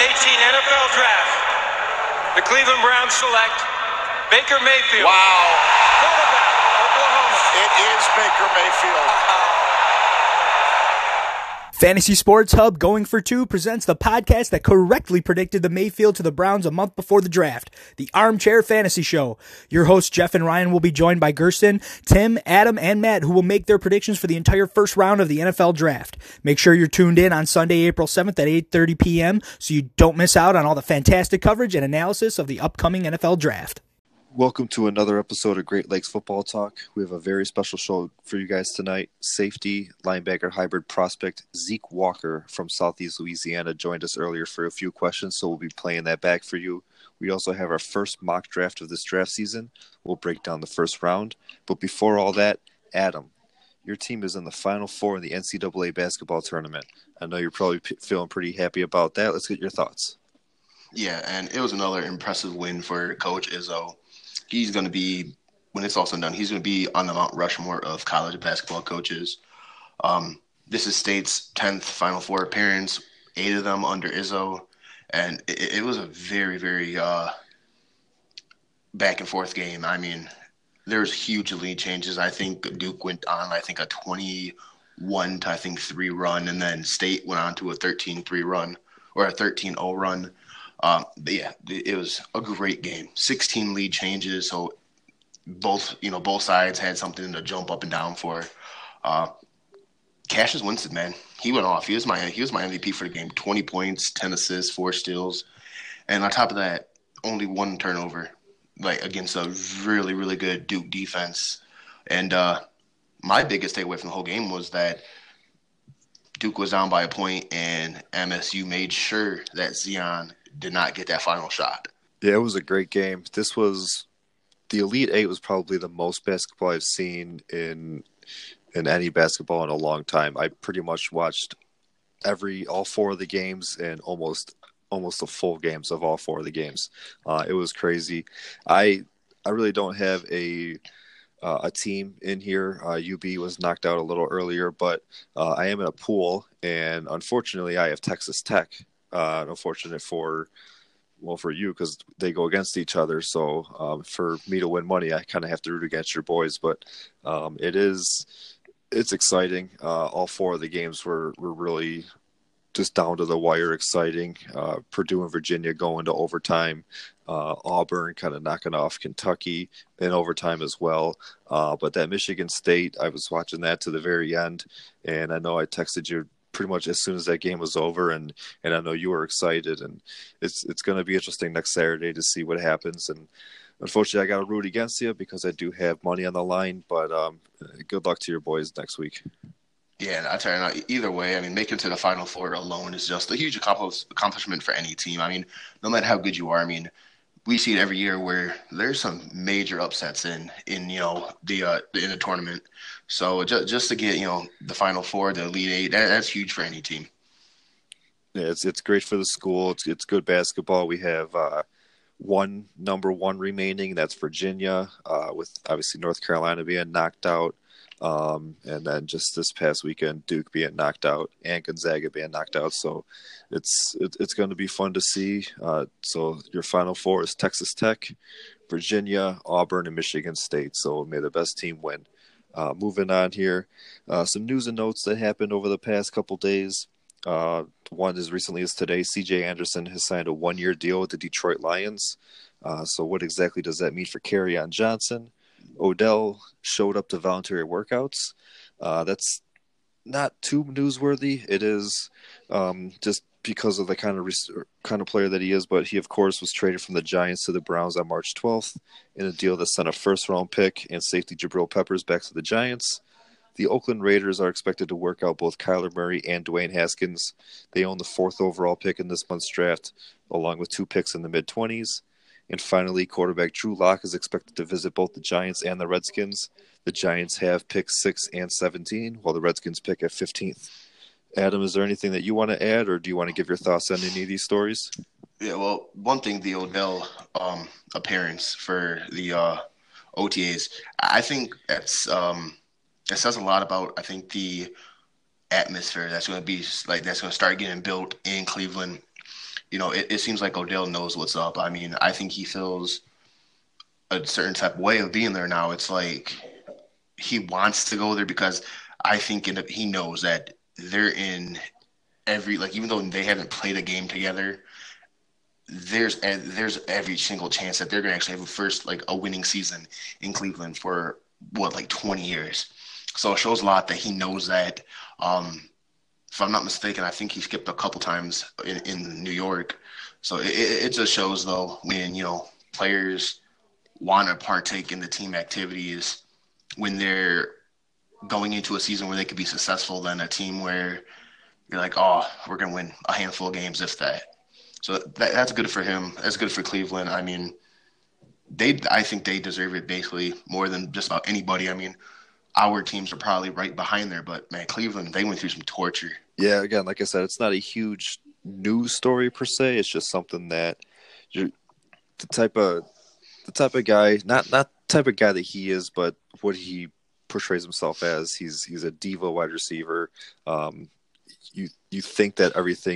NFL Draft. The Cleveland Browns select Baker Mayfield. Wow. Quarterback, Oklahoma. It is Baker Mayfield. Fantasy Sports Hub Going for Two presents the podcast that correctly predicted the Mayfield to the Browns a month before the draft, the Armchair Fantasy Show. Your hosts Jeff and Ryan will be joined by Gersten, Tim, Adam, and Matt, who will make their predictions for the entire first round of the NFL Draft. Make sure you're tuned in on Sunday, April 7th at 8:30 p.m. so you don't miss out on all the fantastic coverage and analysis of the upcoming NFL Draft. Welcome to another episode of Great Lakes Football Talk. We have a very special show for you guys tonight. Safety, linebacker, hybrid prospect Zeke Walker from Southeast Louisiana joined us earlier for a few questions, so we'll be playing that back for you. We also have our first mock draft of this draft season. We'll break down the first round. But before all that, Adam, your team is in the Final Four in the NCAA basketball tournament. I know you're probably feeling pretty happy about that. Let's get your thoughts. Yeah, and it was another impressive win for Coach Izzo. He's going to be, when it's all said and done, he's going to be on the Mount Rushmore of college basketball coaches. This is State's 10th Final Four appearance, 8 of them under Izzo. And it was a very, very back-and-forth game. I mean, there's huge lead changes. I think Duke went on, a 21-3 run, and then State went on to a 13-3 run or a 13-0 run. But yeah, it was a great game. 16 lead changes, so both sides had something to jump up and down for. Cassius Winston, man, he went off. He was my MVP for the game. 20 points, 10 assists, 4 steals, and on top of that, only 1 turnover, against a really, really good Duke defense. And my biggest takeaway from the whole game was that Duke was down by a point, and MSU made sure that Zion did not get that final shot. Yeah, it was a great game. The Elite Eight was probably the most basketball I've seen in any basketball in a long time. I pretty much watched all 4 of the games and almost the full games of all 4 of the games. It was crazy. I really don't have a team in here. UB was knocked out a little earlier, but I am in a pool, and unfortunately I have Texas Tech. Unfortunate for you because they go against each other. So for me to win money, I kind of have to root against your boys. But it's exciting. All 4 of the games were really just down to the wire exciting. Purdue and Virginia going to overtime. Auburn kind of knocking off Kentucky in overtime as well. But that Michigan State, I was watching that to the very end, and I know I texted you pretty much as soon as that game was over, and I know you were excited, and it's going to be interesting next Saturday to see what happens. And unfortunately, I got to root against you because I do have money on the line. But good luck to your boys next week. Yeah, I tell you, either way, I mean, making it to the Final Four alone is just a huge accomplishment for any team. I mean, no matter how good you are, I mean, we see it every year where there's some major upsets in the tournament. So just to get the Final Four, the Elite Eight, that's huge for any team. Yeah, it's great for the school. It's good basketball. We have number 1 remaining. That's Virginia, with obviously North Carolina being knocked out. And then just this past weekend, Duke being knocked out and Gonzaga being knocked out. So it's going to be fun to see. So your Final Four is Texas Tech, Virginia, Auburn, and Michigan State. So may the best team win. Moving on here, some news and notes that happened over the past couple days. One as recently as today, C.J. Anderson has signed a 1-year deal with the Detroit Lions. So what exactly does that mean for Kerryon Johnson? Odell showed up to voluntary workouts. That's not too newsworthy. It is just because of the kind of player that he is. But he, of course, was traded from the Giants to the Browns on March 12th in a deal that sent a first-round pick and safety Jabril Peppers back to the Giants. The Oakland Raiders are expected to work out both Kyler Murray and Dwayne Haskins. They own the 4th overall pick in this month's draft, along with 2 picks in the mid-20s. And finally, quarterback Drew Lock is expected to visit both the Giants and the Redskins. The Giants have picks 6 and 17, while the Redskins pick at 15th. Adam, is there anything that you want to add, or do you want to give your thoughts on any of these stories? Yeah, well, one thing, the Odell appearance for the OTAs, I think it says a lot about, I think, the atmosphere that's going to be that's going to start getting built in Cleveland. it seems like Odell knows what's up. I mean, I think he feels a certain type of way of being there now. It's like he wants to go there because I think he knows that they're in even though they haven't played a game together, there's every single chance that they're going to actually have a winning season in Cleveland for 20 years. So it shows a lot that he knows that. If I'm not mistaken, I think he skipped a couple times in New York. So it just shows, though, when, players want to partake in the team activities when they're going into a season where they could be successful than a team where you're like, oh, we're going to win a handful of games, if that. So that's good for him. That's good for Cleveland. I mean, I think they deserve it basically more than just about anybody. I mean, our teams are probably right behind there, but man, Cleveland, they went through some torture. Yeah, again, like I said, it's not a huge news story per se. It's just something that you're the type of guy, not type of guy that he is, but what he portrays himself as. He's a diva wide receiver. You think that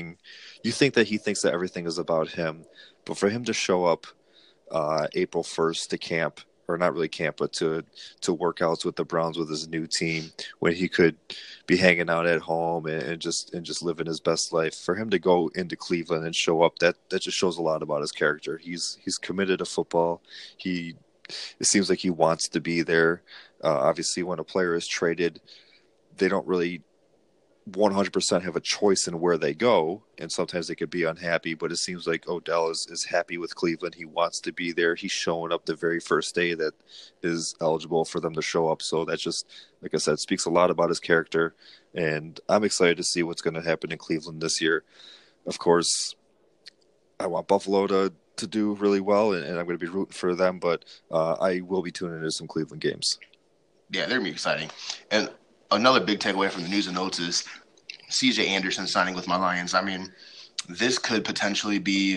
he thinks that everything is about him, but for him to show up April 1st to camp, or not really camp, but to workouts with the Browns with his new team, when he could be hanging out at home and just living his best life, for him to go into Cleveland and show up, that just shows a lot about his character. He's committed to football. It seems like he wants to be there. Obviously, when a player is traded, they don't really 100% have a choice in where they go, and sometimes they could be unhappy, but it seems like Odell is happy with Cleveland. He wants to be there. He's showing up the very first day that is eligible for them to show up. So that just, like I said, speaks a lot about his character, and I'm excited to see what's going to happen in Cleveland this year. Of course, I want Buffalo to do really well, and I'm going to be rooting for them, but I will be tuning into some Cleveland games. Yeah, they're going to be exciting. And another big takeaway from the news and notes is C.J. Anderson signing with my Lions. I mean, this could potentially be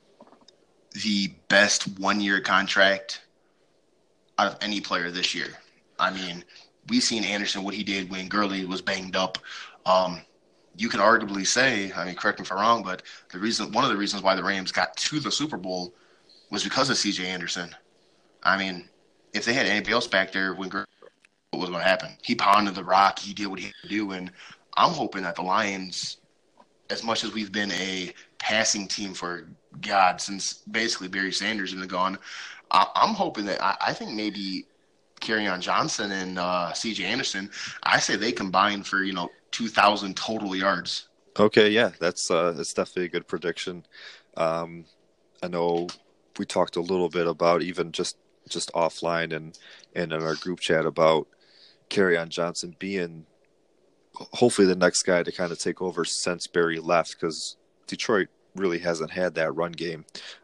the best one-year contract out of any player this year. I mean, we've seen Anderson, what he did when Gurley was banged up. You can arguably say, I mean, correct me if I'm wrong, but one of the reasons why the Rams got to the Super Bowl was because of C.J. Anderson. I mean, if they had anybody else back there when Gurley, what was going to happen? He pounded the rock. He did what he had to do. And I'm hoping that the Lions, as much as we've been a passing team for since basically Barry Sanders has been gone, I'm hoping that I think maybe Kerryon Johnson and C.J. Anderson, I say they combine for, 2,000 total yards. Okay, yeah, that's definitely a good prediction. I know we talked a little bit about even just offline and in our group chat about Kerryon Johnson being hopefully the next guy to kind of take over since Barry left, because Detroit really hasn't had that run game.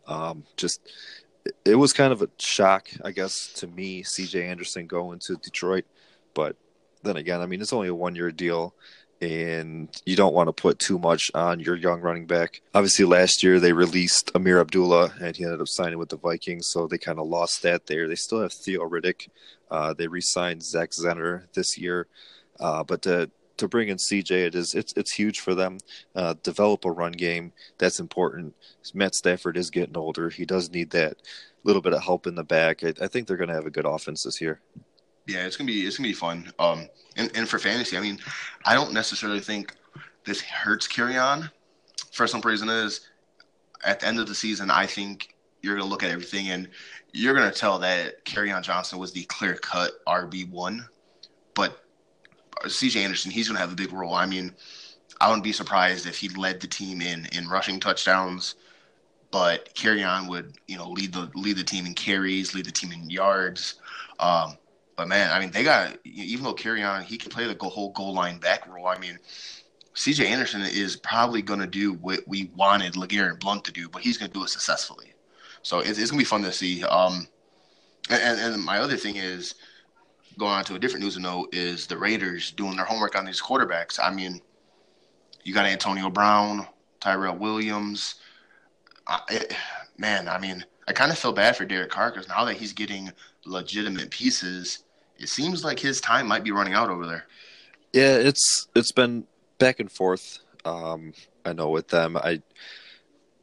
It was kind of a shock, I guess, to me, C.J. Anderson going to Detroit. But then again, I mean, it's only a one-year deal, and you don't want to put too much on your young running back. Obviously, last year they released Amir Abdullah, and he ended up signing with the Vikings, so they kind of lost that there. They still have Theo Riddick. They re-signed Zach Zenner this year. But to bring in CJ, it's huge for them. Develop a run game. That's important. Matt Stafford is getting older. He does need that little bit of help in the back. I think they're going to have a good offense this year. Yeah, it's gonna be fun. And for fantasy, I mean, I don't necessarily think this hurts Kerryon. For some reason, is at the end of the season, I think you're gonna look at everything and you're gonna tell that Kerryon Johnson was the clear-cut RB1, but C.J. Anderson, he's gonna have a big role. I mean, I wouldn't be surprised if he led the team in rushing touchdowns, but Kerryon would lead the team in carries, lead the team in yards. But man, I mean, they got, even though Kerryon, he can play the whole goal line back role. I mean, C.J. Anderson is probably going to do what we wanted LeGarrette Blount to do, but he's going to do it successfully. So it's going to be fun to see. And my other thing is, going on to a different news note, is the Raiders doing their homework on these quarterbacks. I mean, you got Antonio Brown, Tyrell Williams. Man, I mean, I kind of feel bad for Derek Carr because now that he's getting legitimate pieces, it seems like his time might be running out over there. Yeah, it's been back and forth. I know with them,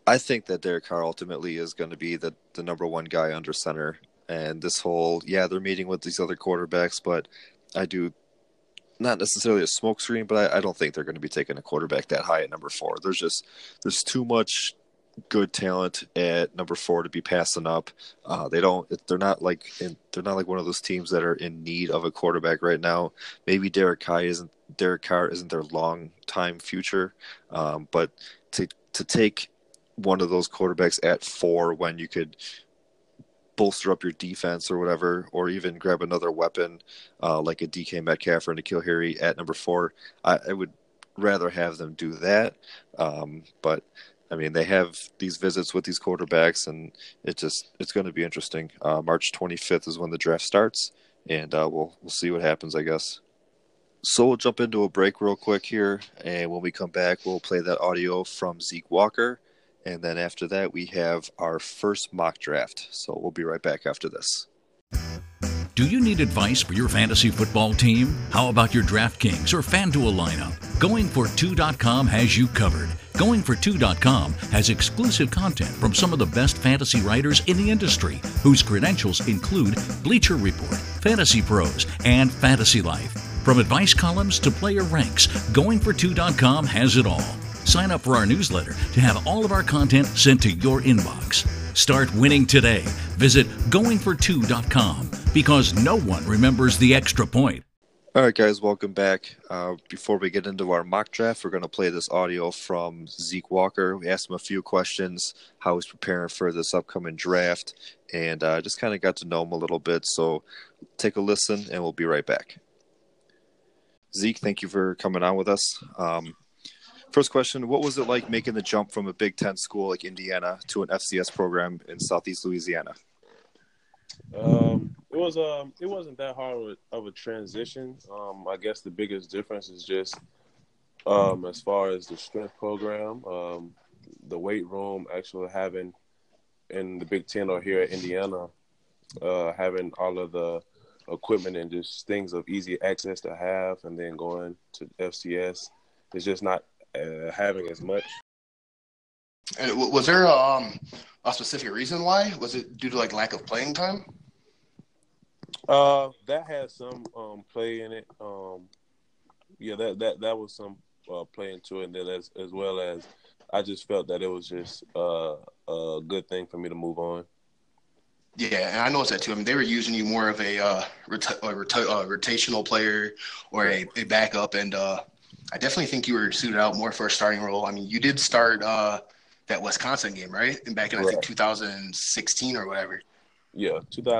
I think that Derek Carr ultimately is going to be the number one guy under center. And this whole, they're meeting with these other quarterbacks, but I do not necessarily a smokescreen, but I don't think they're going to be taking a quarterback that high at number 4. There's too much good talent at number 4 to be passing up. They're not like one of those teams that are in need of a quarterback right now. Maybe Derek Carr isn't their long time future, but to take one of those quarterbacks at 4 when you could bolster up your defense or whatever, or even grab another weapon like a DK Metcalf or N'Keal Harry at number 4, I would rather have them do that. But I mean, they have these visits with these quarterbacks, and it's going to be interesting. March 25th is when the draft starts, and we'll see what happens, I guess. So we'll jump into a break real quick here, and when we come back, we'll play that audio from Zeke Walker. And then after that, we have our first mock draft. So we'll be right back after this. Do you need advice for your fantasy football team? How about your DraftKings or FanDuel lineup? GoingFor2.com has you covered. GoingFor2.com has exclusive content from some of the best fantasy writers in the industry, whose credentials include Bleacher Report, Fantasy Pros, and Fantasy Life. From advice columns to player ranks, GoingFor2.com has it all. Sign up for our newsletter to have all of our content sent to your inbox. Start winning today. Visit goingfor2.com because no one remembers the extra point. All right, guys, welcome back. Before we get into our mock draft, we're going to play this audio from Zeke Walker. We asked him a few questions, how he's preparing for this upcoming draft, and just kind of got to know him a little bit. So take a listen, and we'll be right back. Zeke, thank you for coming on with us. First question, what was it like making the jump from a Big Ten school like Indiana to an FCS program in Southeast Louisiana? It wasn't that hard of a transition. I guess the biggest difference is just as far as the strength program, the weight room, actually having in the Big Ten or here at Indiana, having all of the equipment and just things of easy access to have, and then going to FCS is just not having as much. And was there a specific reason why? Was it due to like lack of playing time? That had some play in it. That was some play into it, and then as well as I just felt that it was just a good thing for me to move on. Yeah, and I noticed that too. I mean, they were using you more of a rotational player or a backup, and I definitely think you were suited out more for a starting role. I mean, you did start that Wisconsin game, right? And back in, I think, 2016 or whatever. Yeah,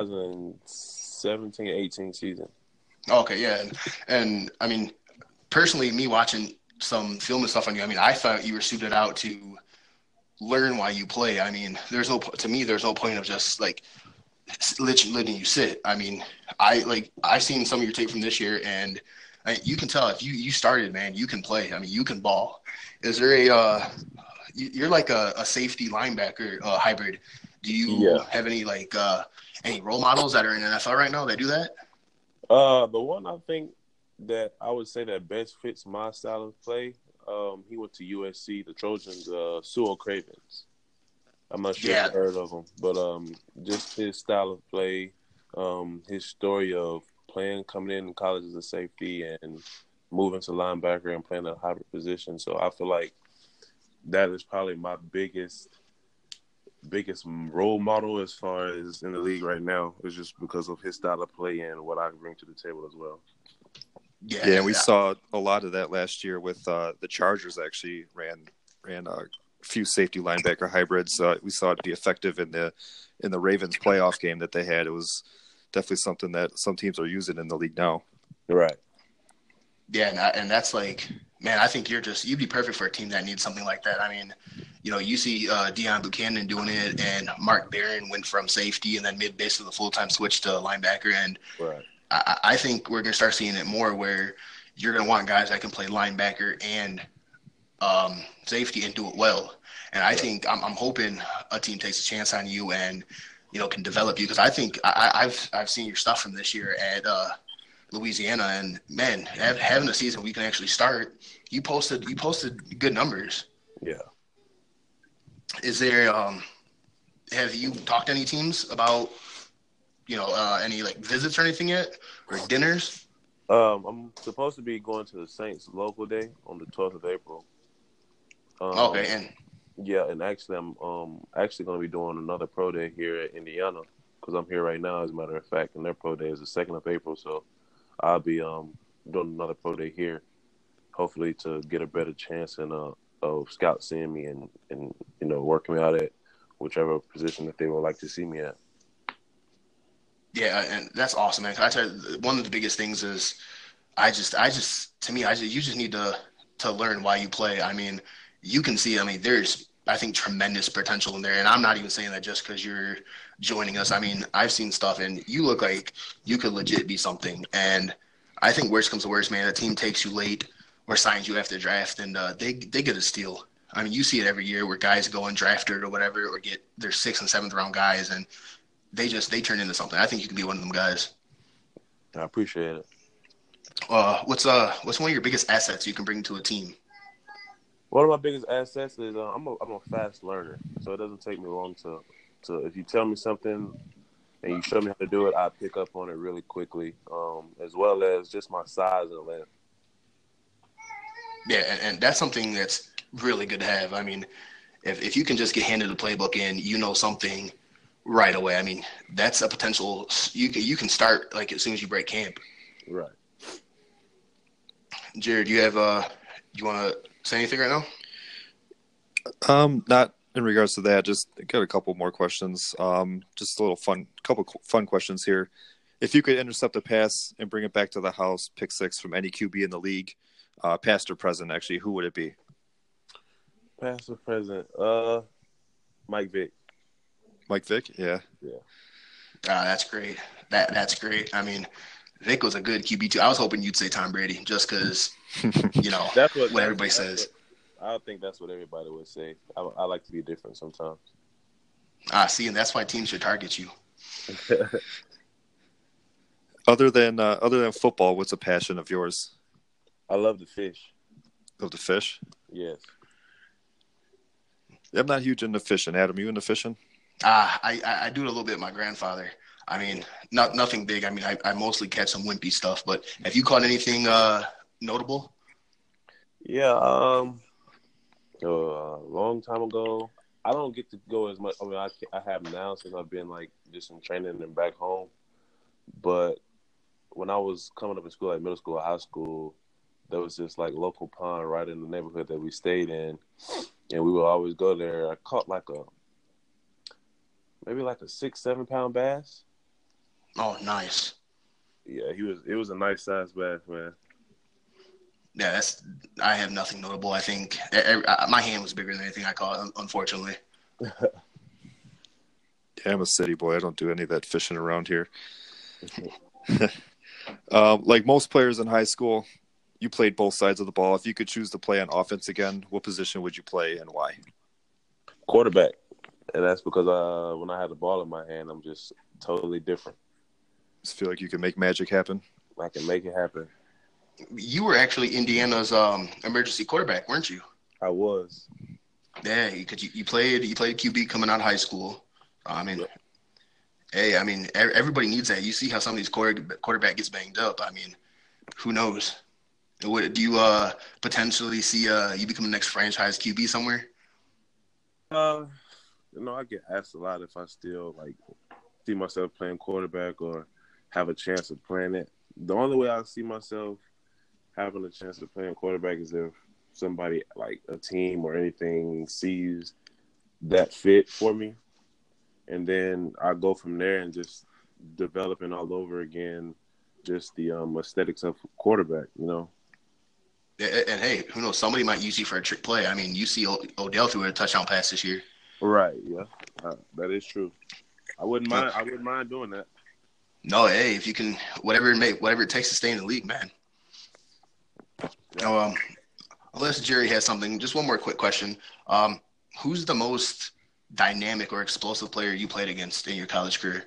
2017-18 season. Okay, yeah. And I mean, personally, me watching some film and stuff on you, I mean, I thought you were suited out to learn why you play. I mean, there's no point of just, like, letting you sit. I mean, I've seen some of your tape from this year, and you can tell if you started, man, you can play. I mean, you can ball. Is there you're like a safety linebacker hybrid. Do you have any any role models that are in NFL right now that do that? The one I think that I would say that best fits my style of play, he went to USC, the Trojans, Sewell Cravens. I'm not sure if you've heard of him, but just his style of play, his story of coming in college as a safety and moving to linebacker and playing a hybrid position. So I feel like that is probably my biggest role model as far as in the league right now, is just because of his style of play and what I bring to the table as well. Yeah, and we saw a lot of that last year with the Chargers. Actually ran a few safety linebacker hybrids. We saw it be effective in the Ravens playoff game that they had. It was definitely something that some teams are using in the league now. Right. Yeah, and that's like, man, I think you'd be perfect for a team that needs something like that. I mean, you see Deion Buchanan doing it, and Mark Barron went from safety and then mid basically the full-time switch to linebacker. And right. I think we're going to start seeing it more where you're going to want guys that can play linebacker and safety and do it well. And I think I'm hoping a team takes a chance on you and, can develop you, because I think I've seen your stuff from this year at Louisiana, and man, having a season we can actually start, you posted good numbers. Yeah. Is there have you talked to any teams about any like visits or anything yet, or dinners? I'm supposed to be going to the Saints local day on the 12th of April. Okay, and Yeah, and actually, I'm actually going to be doing another pro day here at Indiana because I'm here right now, as a matter of fact, and their pro day is the 2nd of April. So I'll be doing another pro day here, hopefully to get a better chance of scouts seeing me and working me out at whichever position that they would like to see me at. yeah, and that's awesome, man. I tell you, one of the biggest things is you just need to learn why you play. I mean, you can see. I mean, there's I think tremendous potential in there, and I'm not even saying that just because you're joining us. I mean, I've seen stuff, and you look like you could legit be something. And I think worst comes to worst, man. A team takes you late or signs you after the draft, and they get a steal. I mean, you see it every year where guys go undrafted or whatever, or get their 6th and 7th round guys, and they turn into something. I think you can be one of them guys. I appreciate it. What's one of your biggest assets you can bring to a team? One of my biggest assets is I'm a fast learner, so it doesn't take me long to if you tell me something and you show me how to do it, I pick up on it really quickly, as well as just my size and length. Yeah, and that's something that's really good to have. I mean, if you can just get handed the playbook and you know something right away, I mean, that's a potential. You can start like as soon as you break camp. Right. Jared, you want to say anything right now? Not in regards to that. Just got a couple more questions. Just a little couple fun questions here. If you could intercept a pass and bring it back to the house, pick 6 from any QB in the league, past or present, actually, who would it be? Past or present? Mike Vick. Mike Vick? Yeah. That's great. That's great. I mean, Vic was a good QB too. I was hoping you'd say Tom Brady just because, that's what everybody says. I think that's what everybody would say. I like to be different sometimes. See, and that's why teams should target you. Other than football, what's a passion of yours? I love to fish. Love to fish? Yes. I'm not huge into fishing. Adam, you into fishing? I do it a little bit with my grandfather. I mean, nothing big. I mean, I mostly catch some wimpy stuff. But have you caught anything notable? Yeah. A long time ago, I don't get to go as much. I mean, I have now since I've been like just in training and back home. But when I was coming up in school, like middle school or high school, there was this like local pond right in the neighborhood that we stayed in, and we would always go there. I caught maybe like a 6-7 pound bass. Oh, nice. Yeah, it was a nice size bass, man. Yeah, I have nothing notable. I think my hand was bigger than anything I caught, unfortunately. Yeah, I'm a city boy. I don't do any of that fishing around here. Like most players in high school, you played both sides of the ball. If you could choose to play on offense again, what position would you play and why? Quarterback. And that's because when I had the ball in my hand, I'm just totally different. Just feel like you can make magic happen? I can make it happen. You were actually Indiana's emergency quarterback, weren't you? I was. Yeah, because you played QB coming out of high school. I mean, hey, I mean, everybody needs that. You see how some of these quarterback gets banged up. I mean, who knows? Do you potentially see you become the next franchise QB somewhere? I get asked a lot if I still like see myself playing quarterback or have a chance of playing it. The only way I see myself having a chance of playing quarterback is if somebody like a team or anything sees that fit for me, and then I go from there and just developing all over again, just the aesthetics of quarterback, And hey, who knows? Somebody might use you for a trick play. I mean, you see Odell threw a touchdown pass this year. Right. Yeah, that is true. I wouldn't mind doing that. No, hey, if you can, whatever it takes to stay in the league, man. Yeah. Unless Jerry has something, just one more quick question. Who's the most dynamic or explosive player you played against in your college career?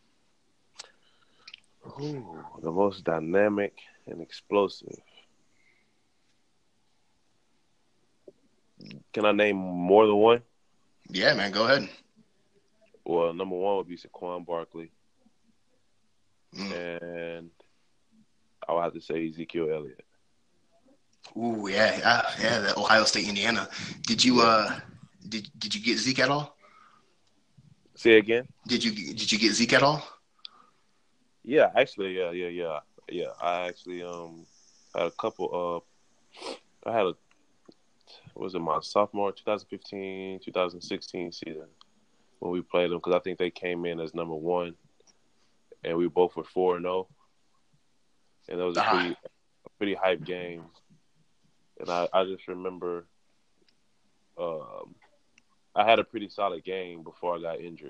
Ooh, the most dynamic and explosive. Can I name more than one? Yeah, man, go ahead. Well, number one would be Saquon Barkley, Mm. and I would have to say Ezekiel Elliott. Ooh, yeah, the Ohio State, Indiana. Did you did you get Zeke at all? Say again? Did you get Zeke at all? Yeah, actually, yeah. I actually had a couple of. I had a. Was it my sophomore 2015, 2016 season when we played them? Because I think they came in as number one, and we both were 4-0, and that was a pretty hype game. And I just remember, I had a pretty solid game before I got injured.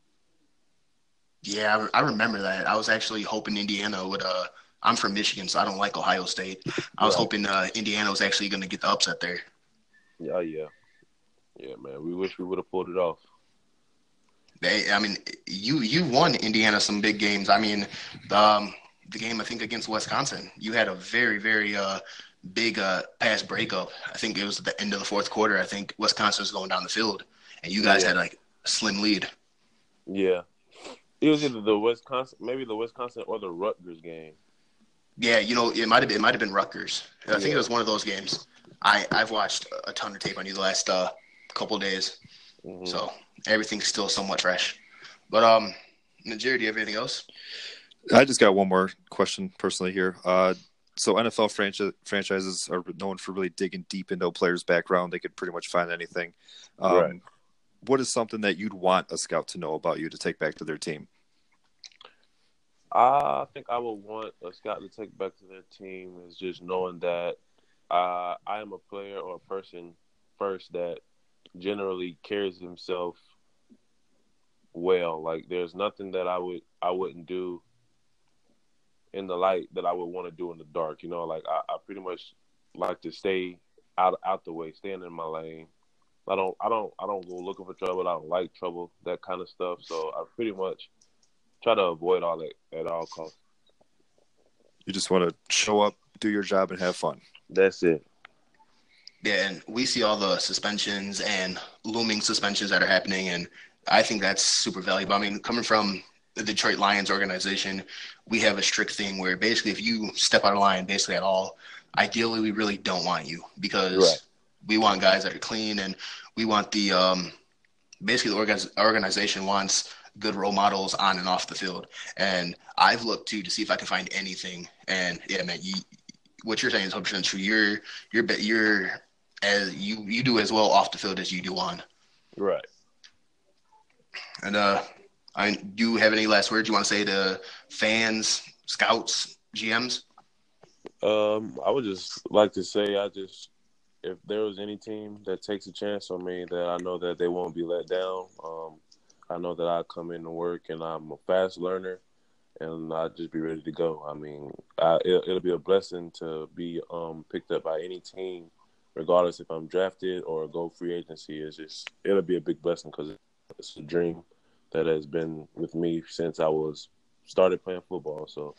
Yeah, I remember that. I was actually hoping Indiana would. I'm from Michigan, so I don't like Ohio State. I was hoping Indiana was actually going to get the upset there. Yeah, man. We wish we would have pulled it off. You won Indiana some big games. I mean, the game I think against Wisconsin, you had a very very big pass breakup. I think it was at the end of the fourth quarter. I think Wisconsin was going down the field, and you guys had like a slim lead. Yeah, it was either the Wisconsin or the Rutgers game. Yeah, it might have been Rutgers. I think it was one of those games. I've watched a ton of tape on you the last couple of days, so everything's still somewhat fresh. But Najir, do you have anything else? I just got one more question personally here. So NFL franchises are known for really digging deep into a player's background. They could pretty much find anything. Right. What is something that you'd want a scout to know about you to take back to their team? I think I would want a scout to take back to their team is just knowing that I am a player or a person first that generally carries himself well. Like there's nothing that I wouldn't do in the light that I would want to do in the dark. Like I pretty much like to stay out the way, staying in my lane. I don't go looking for trouble. I don't like trouble, that kind of stuff. So I pretty much try to avoid all that at all costs. You just want to show up, do your job, and have fun. That's it. Yeah, and we see all the suspensions and looming suspensions that are happening, and I think that's super valuable. I mean, coming from the Detroit Lions organization, we have a strict thing where basically if you step out of line basically at all, ideally we really don't want you because we want guys that are clean, and we want basically the organization wants good role models on and off the field. And I've looked to see if I can find anything. And yeah, man, what you're saying is 100% true. You're as you do as well off the field as you do on. Right. And do you have any last words you want to say to fans, scouts, GMs? I would just like to say, if there was any team that takes a chance on me, that I know that they won't be let down. I know that I come in to work, and I'm a fast learner, and I'll just be ready to go. I mean, it'll be a blessing to be picked up by any team, regardless if I'm drafted or go free agency. It'll be a big blessing because it's a dream that has been with me since I started playing football. So,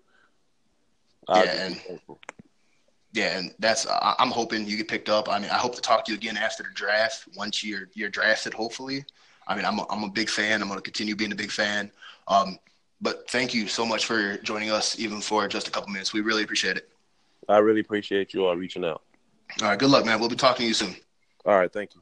and that's I'm hoping you get picked up. I mean, I hope to talk to you again after the draft once you're drafted, hopefully. I mean, I'm a big fan. I'm going to continue being a big fan. But thank you so much for joining us, even for just a couple minutes. We really appreciate it. I really appreciate you all reaching out. All right, good luck, man. We'll be talking to you soon. All right, thank you.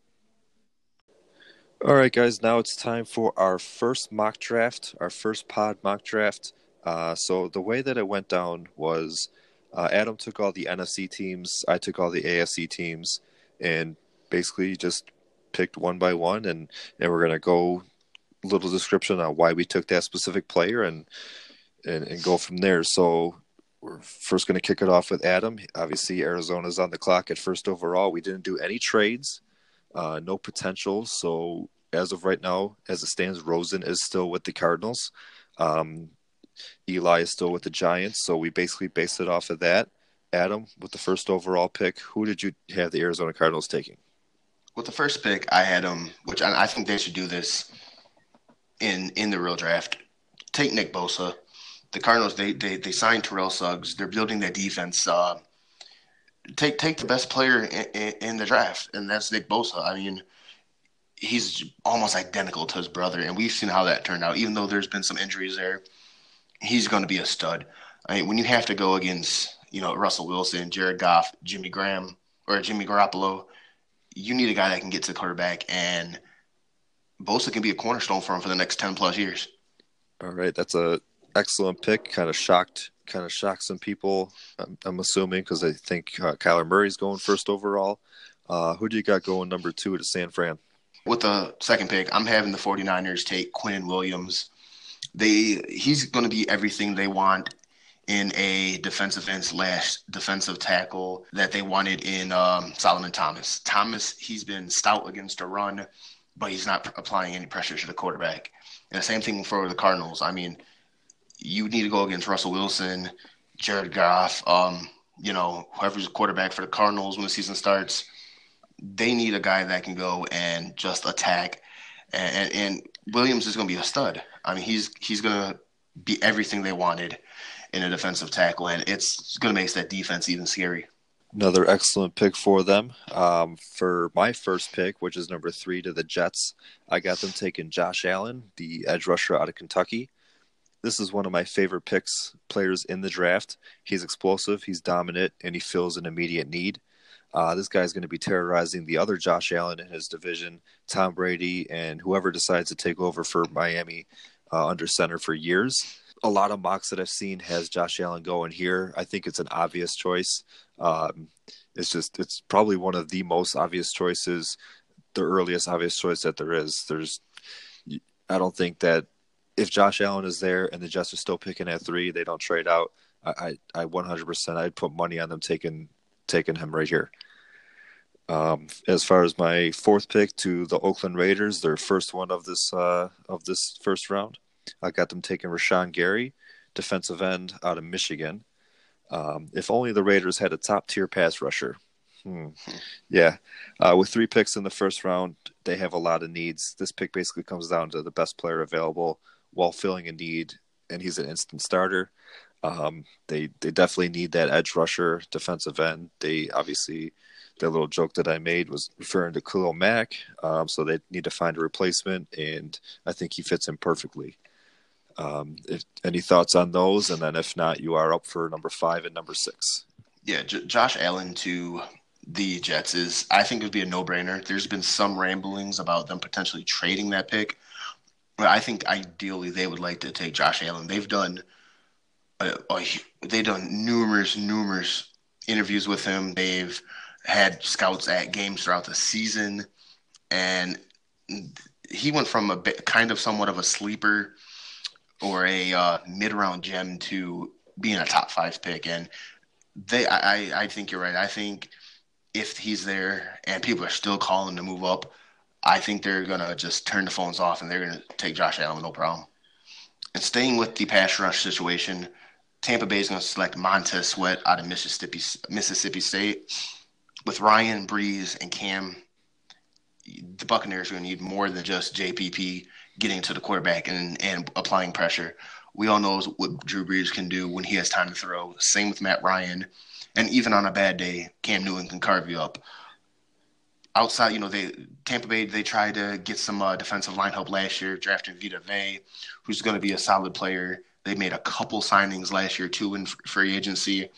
All right, guys, now it's time for our first mock draft, our first pod mock draft. So the way that it went down was Adam took all the NFC teams, I took all the AFC teams, and basically just picked one by one, and we're going to go a little description on why we took that specific player and go from there. So we're first going to kick it off with Adam. Obviously, Arizona's on the clock at first overall. We didn't do any trades, no potential. So as of right now, as it stands, Rosen is still with the Cardinals. Eli is still with the Giants. So we basically based it off of that. Adam, with the first overall pick, who did you have the Arizona Cardinals taking? With the first pick, I had them, which I think they should do this in the real draft. Take Nick Bosa. The Cardinals, they signed Terrell Suggs. They're building their defense. Take the best player in the draft, and that's Nick Bosa. I mean, he's almost identical to his brother, and we've seen how that turned out. Even though there's been some injuries there, he's going to be a stud. I mean, when you have to go against, Russell Wilson, Jared Goff, Jimmy Graham, or Jimmy Garoppolo, you need a guy that can get to the quarterback, and Bosa can be a cornerstone for him for the next 10-plus years. All right, that's a excellent pick. Kind of shocked some people, I'm assuming, because I think Kyler Murray's going first overall. Who do you got going number 2 to San Fran? With the second pick, I'm having the 49ers take Quinnen Williams. He's going to be everything they want in a defensive end / defensive tackle that they wanted in Solomon Thomas. Thomas, he's been stout against the run, but he's not applying any pressure to the quarterback. And the same thing for the Cardinals. I mean, you need to go against Russell Wilson, Jared Goff, whoever's the quarterback for the Cardinals when the season starts. They need a guy that can go and just attack. And Williams is going to be a stud. I mean, he's going to be everything they wanted in a defensive tackle, and it's going to make that defense even scary. Another excellent pick for them. For my first pick, which is number 3 to the Jets, I got them taking Josh Allen, the edge rusher out of Kentucky. This is one of my favorite players in the draft. He's explosive, he's dominant, and he fills an immediate need. This guy's going to be terrorizing the other Josh Allen in his division, Tom Brady, and whoever decides to take over for Miami under center for years. A lot of mocks that I've seen has Josh Allen going here. I think it's an obvious choice. It's probably one of the most obvious choices, the earliest obvious choice that there is. I don't think that if Josh Allen is there and the Jets are still picking at 3, they don't trade out. I 100%, I'd put money on them taking him right here. As far as my 4th pick to the Oakland Raiders, their first one of this first round, I got them taking Rashawn Gary, defensive end out of Michigan. If only the Raiders had a top-tier pass rusher. Yeah. With 3 picks in the first round, they have a lot of needs. This pick basically comes down to the best player available while filling a need, and he's an instant starter. They definitely need that edge rusher, defensive end. They obviously, the little joke that I made was referring to Khalil Mack, so they need to find a replacement, and I think he fits in perfectly. If any thoughts on those, and then if not, you are up for number 5 and number 6. Yeah, Josh Allen to the Jets I think it would be a no-brainer. There's been some ramblings about them potentially trading that pick, but I think ideally they would like to take Josh Allen. They've done numerous interviews with him. They've had scouts at games throughout the season, and he went from a kind of somewhat of a sleeper or a mid-round gem to being a top 5 pick. And I think you're right. I think if he's there and people are still calling to move up, I think they're going to just turn the phones off and they're going to take Josh Allen, no problem. And staying with the pass rush situation, Tampa Bay is going to select Montez Sweat out of Mississippi State. With Ryan, Breeze, and Cam, the Buccaneers are going to need more than just JPP getting to the quarterback and applying pressure. We all know what Drew Brees can do when he has time to throw. Same with Matt Ryan. And even on a bad day, Cam Newton can carve you up. Outside, Tampa Bay, they tried to get some defensive line help last year, drafting Vita Vea, who's going to be a solid player. They made a couple signings last year, too, in free agency.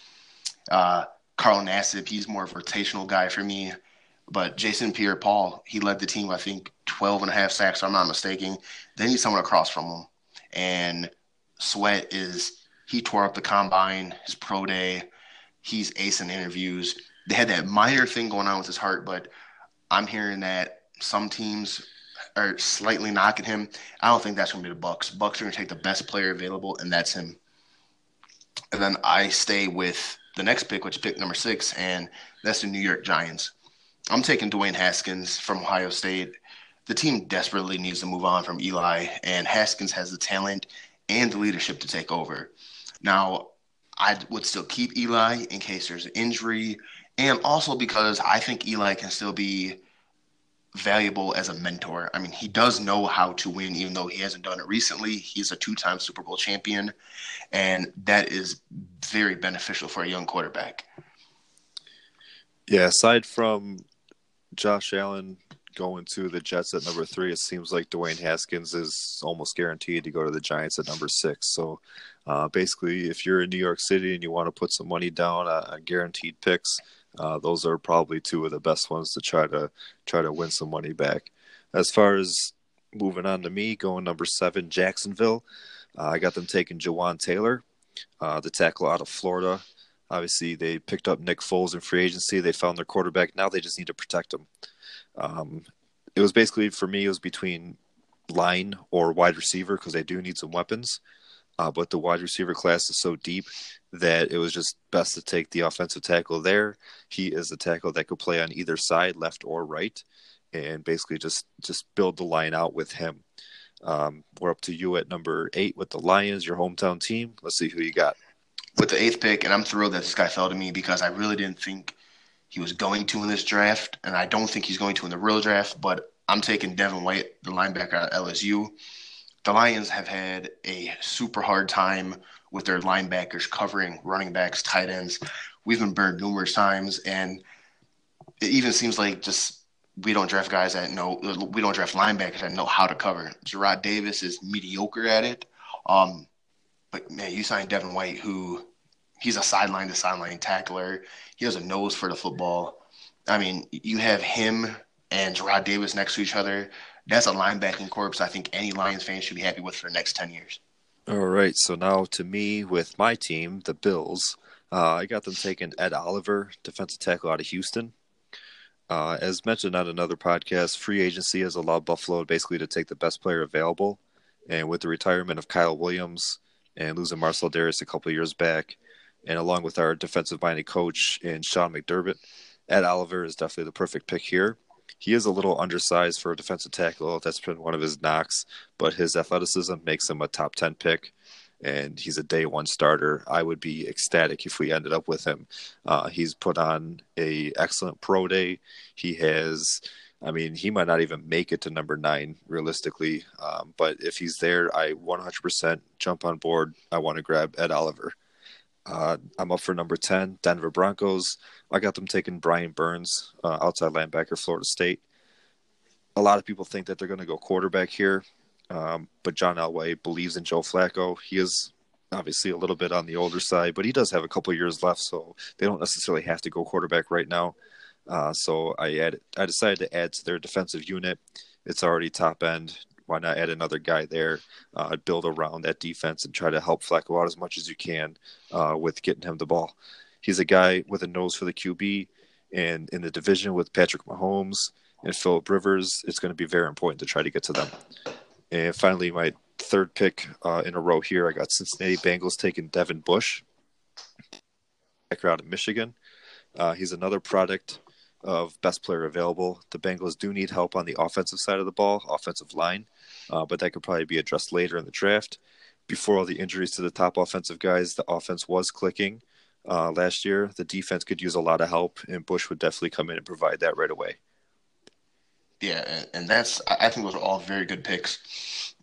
Carl Nassib, he's more of a rotational guy for me. But Jason Pierre-Paul, he led the team, I think, 12 and a half sacks, if I'm not mistaken. They need someone across from him. And Sweat he tore up the combine, his pro day. He's acing interviews. They had that minor thing going on with his heart, but I'm hearing that some teams are slightly knocking him. I don't think that's going to be the Bucs. Bucs are going to take the best player available, and that's him. And then I stay with the next pick, which is pick number 6, and that's the New York Giants. I'm taking Dwayne Haskins from Ohio State. The team desperately needs to move on from Eli, and Haskins has the talent and the leadership to take over. Now, I would still keep Eli in case there's an injury, and also because I think Eli can still be valuable as a mentor. I mean, he does know how to win, even though he hasn't done it recently. He's a 2-time Super Bowl champion, and that is very beneficial for a young quarterback. Yeah, aside from Josh Allen going to the Jets at number 3, it seems like Dwayne Haskins is almost guaranteed to go to the Giants at number 6. So basically, if you're in New York City and you want to put some money down on guaranteed picks, those are probably 2 of the best ones to try to win some money back. As far as moving on to me, going number 7, Jacksonville. I got them taking Jawan Taylor, the tackle out of Florida. Obviously, they picked up Nick Foles in free agency. They found their quarterback. Now they just need to protect him. It was basically, for me, it was between line or wide receiver because they do need some weapons. But the wide receiver class is so deep that it was just best to take the offensive tackle there. He is a tackle that could play on either side, left or right, and basically just build the line out with him. We're up to you at number 8 with the Lions, your hometown team. Let's see who you got. With the 8th pick, and I'm thrilled that this guy fell to me because I really didn't think he was going to in this draft, and I don't think he's going to in the real draft, but I'm taking Devin White, the linebacker at LSU. The Lions have had a super hard time with their linebackers covering running backs, tight ends. We've been burned numerous times, and it even seems like just we don't draft linebackers that know how to cover. Gerard Davis is mediocre at it. But, man, you signed Devin White, who he's a sideline-to-sideline tackler. He has a nose for the football. I mean, you have him and Gerard Davis next to each other. That's a linebacking corps I think any Lions fan should be happy with for the next 10 years. All right, so now to me with my team, the Bills. I got them taking Ed Oliver, defensive tackle out of Houston. As mentioned on another podcast, free agency has allowed Buffalo basically to take the best player available. And with the retirement of Kyle Williams and losing Marcel Darius a couple of years back, and along with our defensive-minded coach in Sean McDermott, Ed Oliver is definitely the perfect pick here. He is a little undersized for a defensive tackle. That's been one of his knocks, but his athleticism makes him a top 10 pick, and he's a day 1 starter. I would be ecstatic if we ended up with him. He's put on a excellent pro day. He might not even make it to number 9 realistically, but if he's there, I 100% jump on board. I want to grab Ed Oliver. I'm up for number 10, Denver Broncos. I got them taking Brian Burns, outside linebacker, Florida State. A lot of people think that they're going to go quarterback here, but John Elway believes in Joe Flacco. He is obviously a little bit on the older side, but he does have a couple years left, so they don't necessarily have to go quarterback right now. So I decided to add to their defensive unit. It's already top end. Why not add another guy there, build around that defense and try to help Flacco out as much as you can with getting him the ball. He's a guy with a nose for the QB, and in the division with Patrick Mahomes and Phillip Rivers, it's going to be very important to try to get to them. And finally, my 3rd pick in a row here, I got Cincinnati Bengals taking Devin Bush, out of Michigan. He's another product of best player available. The Bengals do need help on the offensive side of the ball, offensive line, but that could probably be addressed later in the draft. Before all the injuries to the top offensive guys, the offense was clicking last year. The defense could use a lot of help, and Bush would definitely come in and provide that right away. Yeah, and I think those are all very good picks.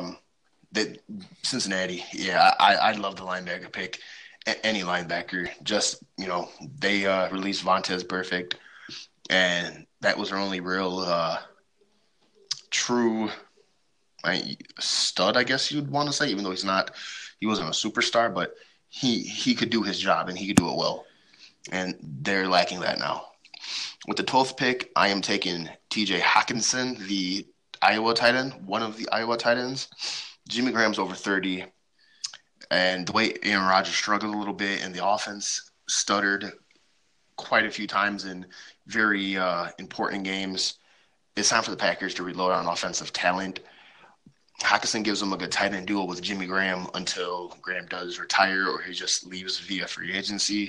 Cincinnati, yeah, I love the linebacker pick. Any linebacker, just, they released Vontaze Burfict, and that was their only real true stud, I guess you'd want to say, even though he wasn't a superstar, but he could do his job and he could do it well. And they're lacking that now. With the 12th pick, I am taking TJ Hawkinson, the Iowa tight end, one of the Iowa tight ends. Jimmy Graham's over 30. And the way Aaron Rodgers struggled a little bit and the offense stuttered quite a few times in very important games, it's time for the Packers to reload on offensive talent. Hawkinson gives them a good tight end duo with Jimmy Graham until Graham does retire or he just leaves via free agency.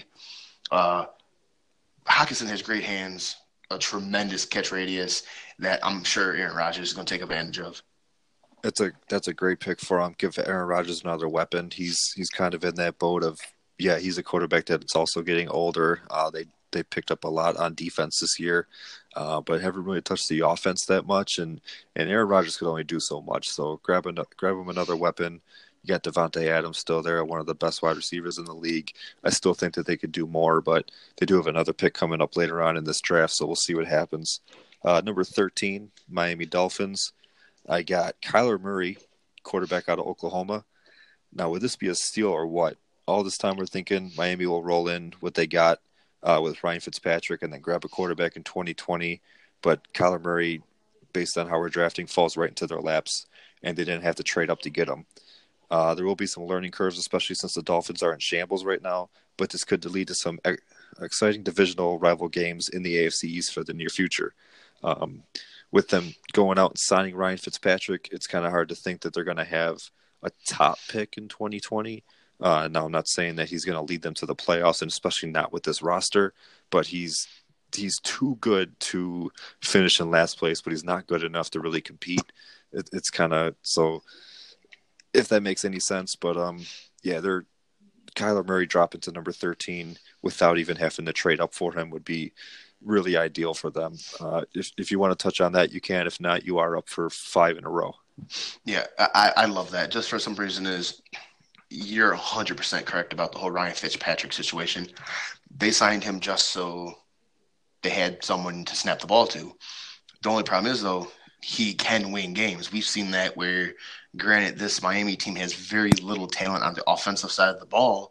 Hawkinson has great hands, a tremendous catch radius that I'm sure Aaron Rodgers is going to take advantage of. That's a great pick for him. Give Aaron Rodgers another weapon. He's kind of in that boat of, yeah, he's a quarterback that's also getting older. They picked up a lot on defense this year, but haven't really touched the offense that much. And Aaron Rodgers could only do so much. So grab him another weapon. You got Devontae Adams still there, one of the best wide receivers in the league. I still think that they could do more, but they do have another pick coming up later on in this draft, so we'll see what happens. Number 13, Miami Dolphins. I got Kyler Murray, quarterback out of Oklahoma. Now, would this be a steal or what? All this time we're thinking Miami will roll in what they got with Ryan Fitzpatrick and then grab a quarterback in 2020. But Kyler Murray, based on how we're drafting, falls right into their laps, and they didn't have to trade up to get him. There will be some learning curves, especially since the Dolphins are in shambles right now, but this could lead to some exciting divisional rival games in the AFC East for the near future. With them going out and signing Ryan Fitzpatrick, it's kind of hard to think that they're going to have a top pick in 2020. Now, I'm not saying that he's going to lead them to the playoffs, and especially not with this roster, but he's too good to finish in last place, but he's not good enough to really compete. It's kind of so, if that makes any sense. But they're Kyler Murray dropping to number 13 without even having to trade up for him would be really ideal for them. If you want to touch on that, you can. If not, you are up for 5 in a row. Yeah, I love that. Just for some reason you're 100% correct about the whole Ryan Fitzpatrick situation. They signed him just so they had someone to snap the ball to. The only problem is, though, he can win games. We've seen that where, granted, this Miami team has very little talent on the offensive side of the ball.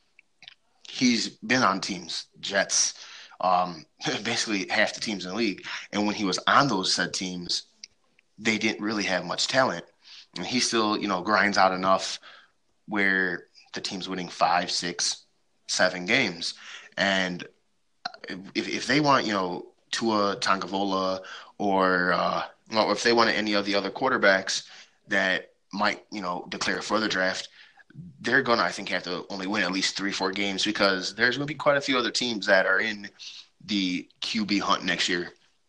He's been on teams, Jets, basically half the teams in the league. And when he was on those said teams, they didn't really have much talent. And he still, grinds out enough where the team's winning 5, 6, 7 games. And if they want, Tua Tagovailoa or if they wanted any of the other quarterbacks that might, declare for the draft, they're going to, I think, have to only win at least 3, 4 games because there's going to be quite a few other teams that are in the QB hunt next year.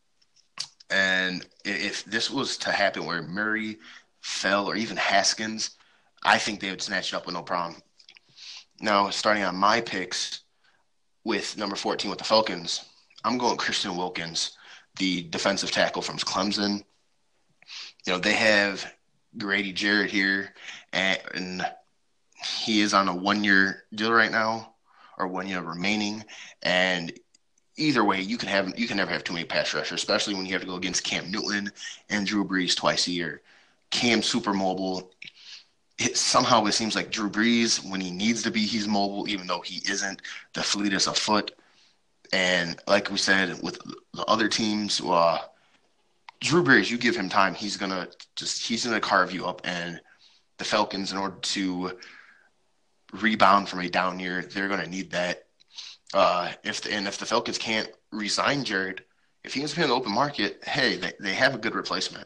And if this was to happen where Murray fell or even Haskins, I think they would snatch it up with no problem. Now, starting on my picks with number 14 with the Falcons, I'm going Christian Wilkins, the defensive tackle from Clemson. They have Grady Jarrett here, and he is on a 1-year deal right now, or 1 year remaining. And either way, you can never have too many pass rushers, especially when you have to go against Cam Newton and Drew Brees twice a year. Cam's super mobile. Somehow it seems like Drew Brees, when he needs to be, he's mobile, even though he isn't the fleetest of foot. And like we said, with the other teams, Drew Brees, you give him time, he's gonna carve you up. And the Falcons, in order to rebound from a down year, they're gonna need that. If the Falcons can't re-sign Jared, if he ends up in the open market, hey, they have a good replacement.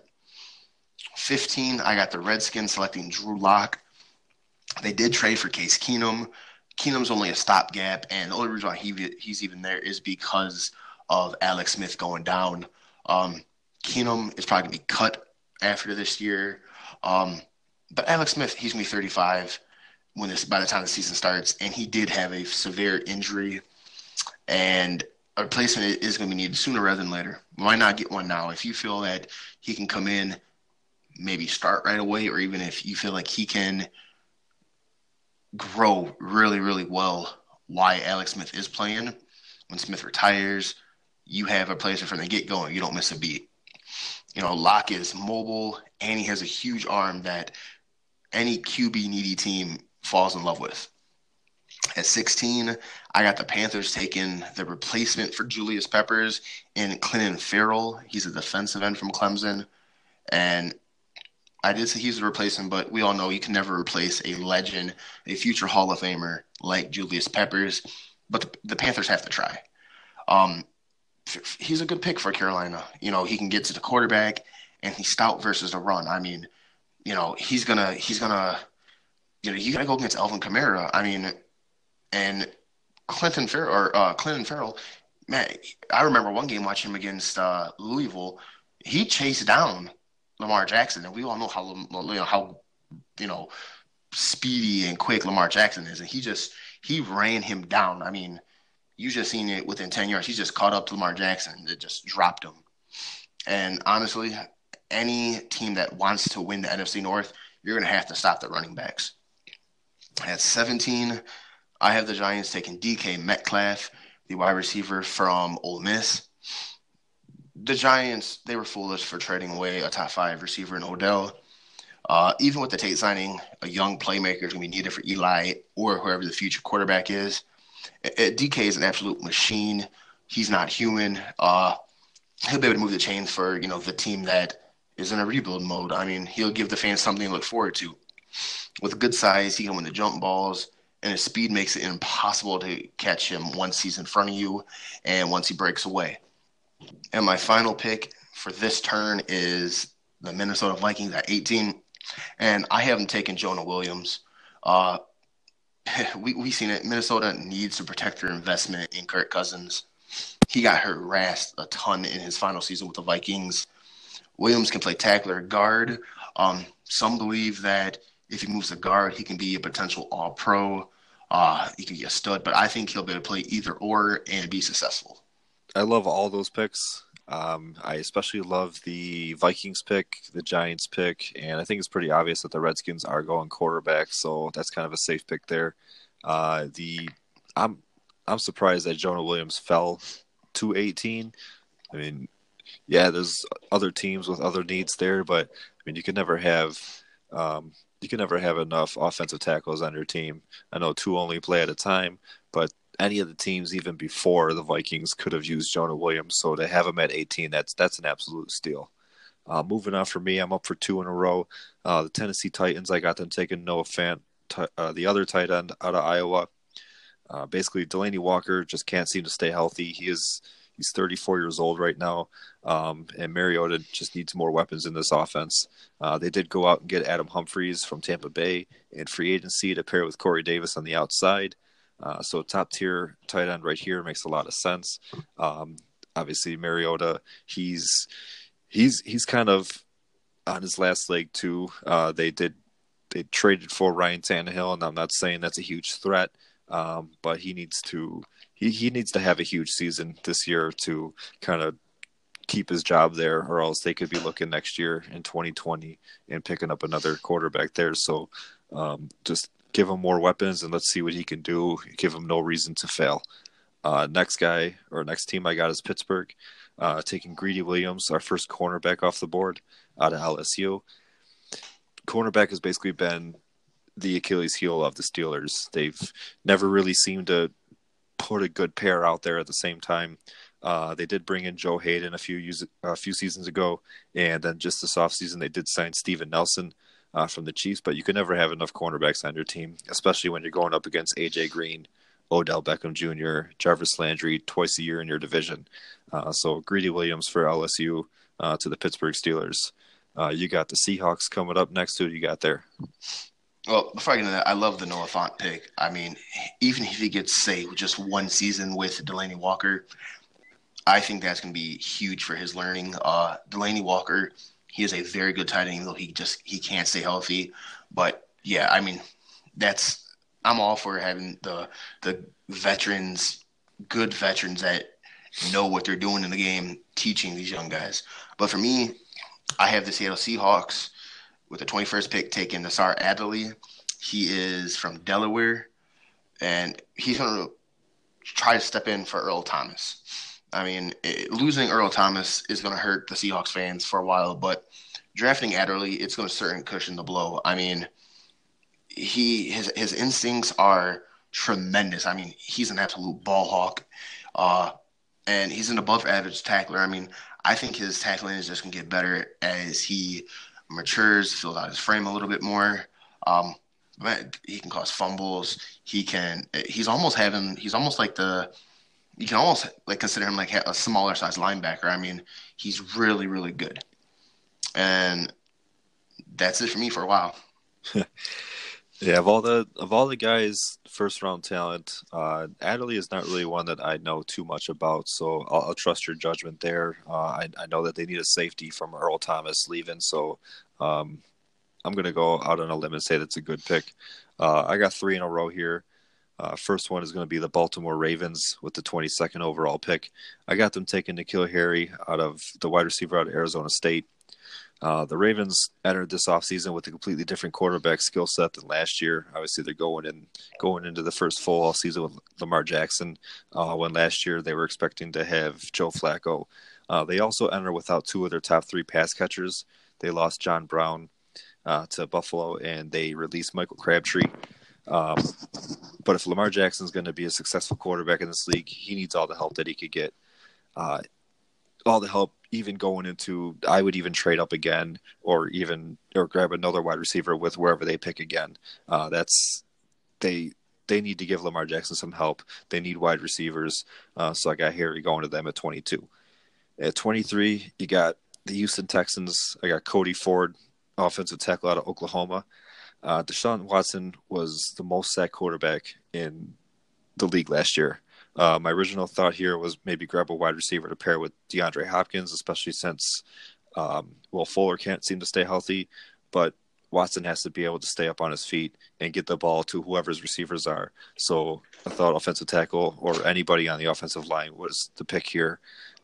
15, I got the Redskins selecting Drew Lock. They did trade for Case Keenum. Keenum's only a stopgap, and the only reason why he's even there is because of Alex Smith going down. Keenum is probably going to be cut after this year. But Alex Smith, he's going to be 35 by the time the season starts, and he did have a severe injury, and a replacement is going to be needed sooner rather than later. Why not get one now? If you feel that he can come in, maybe start right away, or even if you feel like he can grow really, really well while Alex Smith is playing, when Smith retires, you have a replacement from the get-go and you don't miss a beat. Locke is mobile, and he has a huge arm that any QB-needy team falls in love with. At 16, I got the Panthers taking the replacement for Julius Peppers in Clinton Ferrell. He's a defensive end from Clemson. And I did say he's a replacement, but we all know you can never replace a legend, a future Hall of Famer like Julius Peppers. But the Panthers have to try. He's a good pick for Carolina. He can get to the quarterback, and he's stout versus the run. I mean, he's gonna you gotta go against Alvin Kamara. And Clinton Ferrell, man, I remember one game watching him against Louisville. He chased down Lamar Jackson, and we all know how speedy and quick Lamar Jackson is, and he ran him down. I mean, you just seen it within 10 yards. He just caught up to Lamar Jackson. It just dropped him. And honestly, any team that wants to win the NFC North, you're going to have to stop the running backs. At 17, I have the Giants taking DK Metcalf, the wide receiver from Ole Miss. the Giants, they were foolish for trading away a top 5 receiver in Odell. Even with the Tate signing, a young playmaker is going to be needed for Eli or whoever the future quarterback is. DK is an absolute machine. He's not human. He'll be able to move the chains for, the team that is in a rebuild mode. I mean, he'll give the fans something to look forward to. With good size, he can win the jump balls, and his speed makes it impossible to catch him once he's in front of you and once he breaks away. And my final pick for this turn is the Minnesota Vikings at 18. And I haven't taken Jonah Williams. We've seen it. Minnesota needs to protect their investment in Kirk Cousins. He got harassed a ton in his final season with the Vikings. Williams can play tackle or guard. Some believe that if he moves to guard, he can be a potential all-pro. He can be a stud, but I think he'll be able to play either or and be successful. I love all those picks. I especially love the Vikings pick, the Giants pick, and I think it's pretty obvious that the Redskins are going quarterback, so that's kind of a safe pick there. I'm surprised that Jonah Williams fell to 18. I mean, yeah, there's other teams with other needs there, but I mean, you can never have enough offensive tackles on your team. I know 2 only play at a time, but any of the teams even before the Vikings could have used Jonah Williams. So to have him at 18, that's an absolute steal. Moving on for me, I'm up for 2 in a row. The Tennessee Titans, I got them taking Noah Fant, the other tight end out of Iowa. Basically, Delaney Walker just can't seem to stay healthy. He's 34 years old right now, and Mariota just needs more weapons in this offense. They did go out and get Adam Humphries from Tampa Bay in free agency to pair with Corey Davis on the outside. So top tier tight end right here makes a lot of sense. Obviously, Mariota, he's kind of on his last leg too. They traded for Ryan Tannehill, and I'm not saying that's a huge threat, but he needs to have a huge season this year to kind of keep his job there, or else they could be looking next year in 2020 and picking up another quarterback there. So just give him more weapons and let's see what he can do. Give him no reason to fail. Next team I got is Pittsburgh, taking Greedy Williams, our first cornerback off the board out of LSU. Cornerback has basically been the Achilles heel of the Steelers. They've never really seemed to put a good pair out there at the same time. They did bring in Joe Hayden a few seasons ago, and then just this offseason they did sign Steven Nelson from the Chiefs, but you can never have enough cornerbacks on your team, especially when you're going up against A.J. Green, Odell Beckham Jr., Jarvis Landry twice a year in your division. So Greedy Williams for LSU to the Pittsburgh Steelers. You got the Seahawks coming up next. Who do you got there? Well, before I get into that, I love the Noah Fant pick. I mean, even if he gets, say, just one season with Delaney Walker, I think that's going to be huge for his learning. Delaney Walker, he is a very good tight end, even though he can't stay healthy. But yeah, I mean, I'm all for having the veterans, good veterans that know what they're doing in the game, teaching these young guys. But for me, I have the Seattle Seahawks with the 21st pick taking Nasar Adderley. He is from Delaware, and he's going to try to step in for Earl Thomas. I mean, losing Earl Thomas is going to hurt the Seahawks fans for a while, but drafting Adderley, it's going to certainly cushion the blow. I mean, his instincts are tremendous. I mean, he's an absolute ball hawk, and he's an above-average tackler. I mean, I think his tackling is just going to get better as he matures, fills out his frame a little bit more. He can cause fumbles. He's almost like you can almost like consider him like a smaller size linebacker. I mean, he's really, really good. And that's it for me for a while. Yeah, of all the guys, first round talent, Adderley is not really one that I know too much about, so I'll trust your judgment there. I know that they need a safety from Earl Thomas leaving, so I'm going to go out on a limb and say that's a good pick. I got 3 in a row here. First one is going to be the Baltimore Ravens with the 22nd overall pick. I got them taking N'Keal Harry out of the wide receiver out of Arizona State. The Ravens entered this offseason with a completely different quarterback skill set than last year. Obviously, they're going into the first full off season with Lamar Jackson. When last year they were expecting to have Joe Flacco They also enter without two of their top three pass catchers. They lost John Brown to Buffalo, and they released Michael Crabtree. But if Lamar Jackson's going to be a successful quarterback in this league, he needs all the help that he could get. All the help, even going into, I would even trade up again, or grab another wide receiver with wherever they pick again. They need to give Lamar Jackson some help. They need wide receivers. So I got Harry going to them at 22. At 23, you got the Houston Texans. I got Cody Ford, offensive tackle out of Oklahoma. Deshaun Watson was the most sacked quarterback in the league last year. My original thought here was maybe grab a wide receiver to pair with DeAndre Hopkins, especially since Will Fuller can't seem to stay healthy. But Watson has to be able to stay up on his feet and get the ball to whoever his receivers are. So I thought offensive tackle or anybody on the offensive line was the pick here.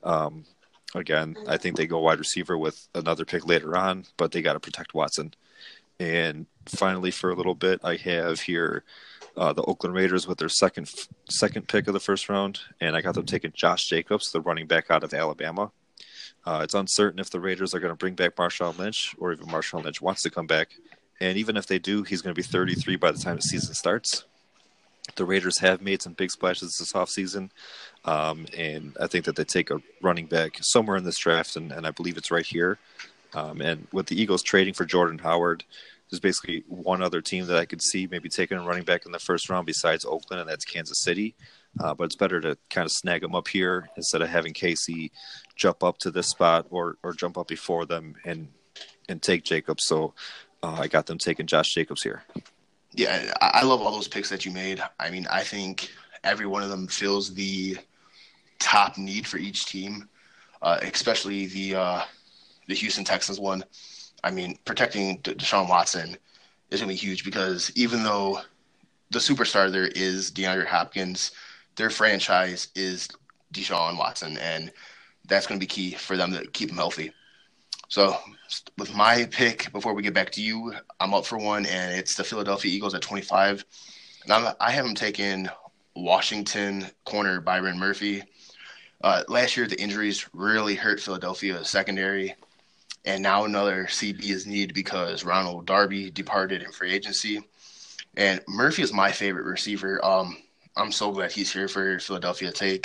Again, I think they go wide receiver with another pick later on, but they got to protect Watson. And finally, for a little bit, I have here the Oakland Raiders with their second pick of the first round, and I got them taking Josh Jacobs, the running back out of Alabama. It's uncertain if the Raiders are going to bring back Marshawn Lynch or even Marshawn Lynch wants to come back. And even if they do, he's going to be 33 by the time the season starts. The Raiders have made some big splashes this offseason, and I think that they take a running back somewhere in this draft, and I believe it's right here. And with the Eagles trading for Jordan Howard, there's basically one other team that I could see maybe taking a running back in the first round besides Oakland, and that's Kansas City. But it's better to kind of snag them up here instead of having KC jump up to this spot or jump up before them and take Jacobs. So I got them taking Josh Jacobs here. Yeah, I love all those picks that you made. I mean, I think every one of them fills the top need for each team, especially the Houston Texans one. I mean, protecting Deshaun Watson is going to be huge because even though the superstar there is DeAndre Hopkins, their franchise is Deshaun Watson, and that's going to be key for them to keep him healthy. So with my pick, before we get back to you, I'm up for one, and it's the Philadelphia Eagles at 25. And I have them taking Washington corner Byron Murphy. Last year, the injuries really hurt Philadelphia's secondary, and now another CB is needed because Ronald Darby departed in free agency. And Murphy is my favorite receiver. I'm so glad he's here for Philadelphia to take.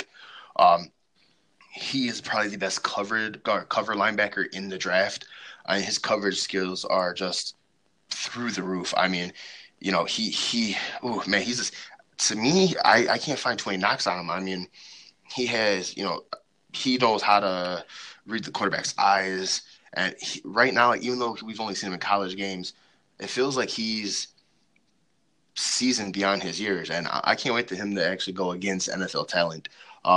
He is probably the best cover linebacker in the draft. His coverage skills are just through the roof. I mean, you know, he's just, to me, I can't find 20 knocks on him. I mean, he has, you know, he knows how to read the quarterback's eyes. And right now, even though we've only seen him in college games, it feels like he's seasoned beyond his years. And I can't wait for him to actually go against NFL talent.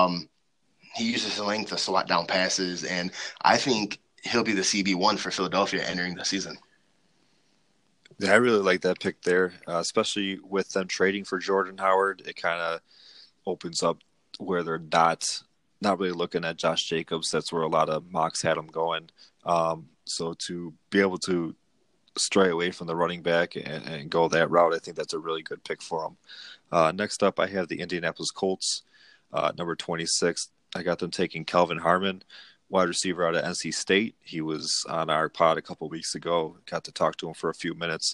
He uses his length to slot down passes, and I think he'll be the CB1 for Philadelphia entering the season. Yeah, I really like that pick there, especially with them trading for Jordan Howard. It kind of opens up where they're not really looking at Josh Jacobs. That's where a lot of mocks had him going. So to be able to stray away from the running back and go that route, I think that's a really good pick for him. Next up, I have the Indianapolis Colts, number 26. I got them taking Kelvin Harmon, wide receiver out of NC State. He was on our pod a couple weeks ago. Got to talk to him for a few minutes.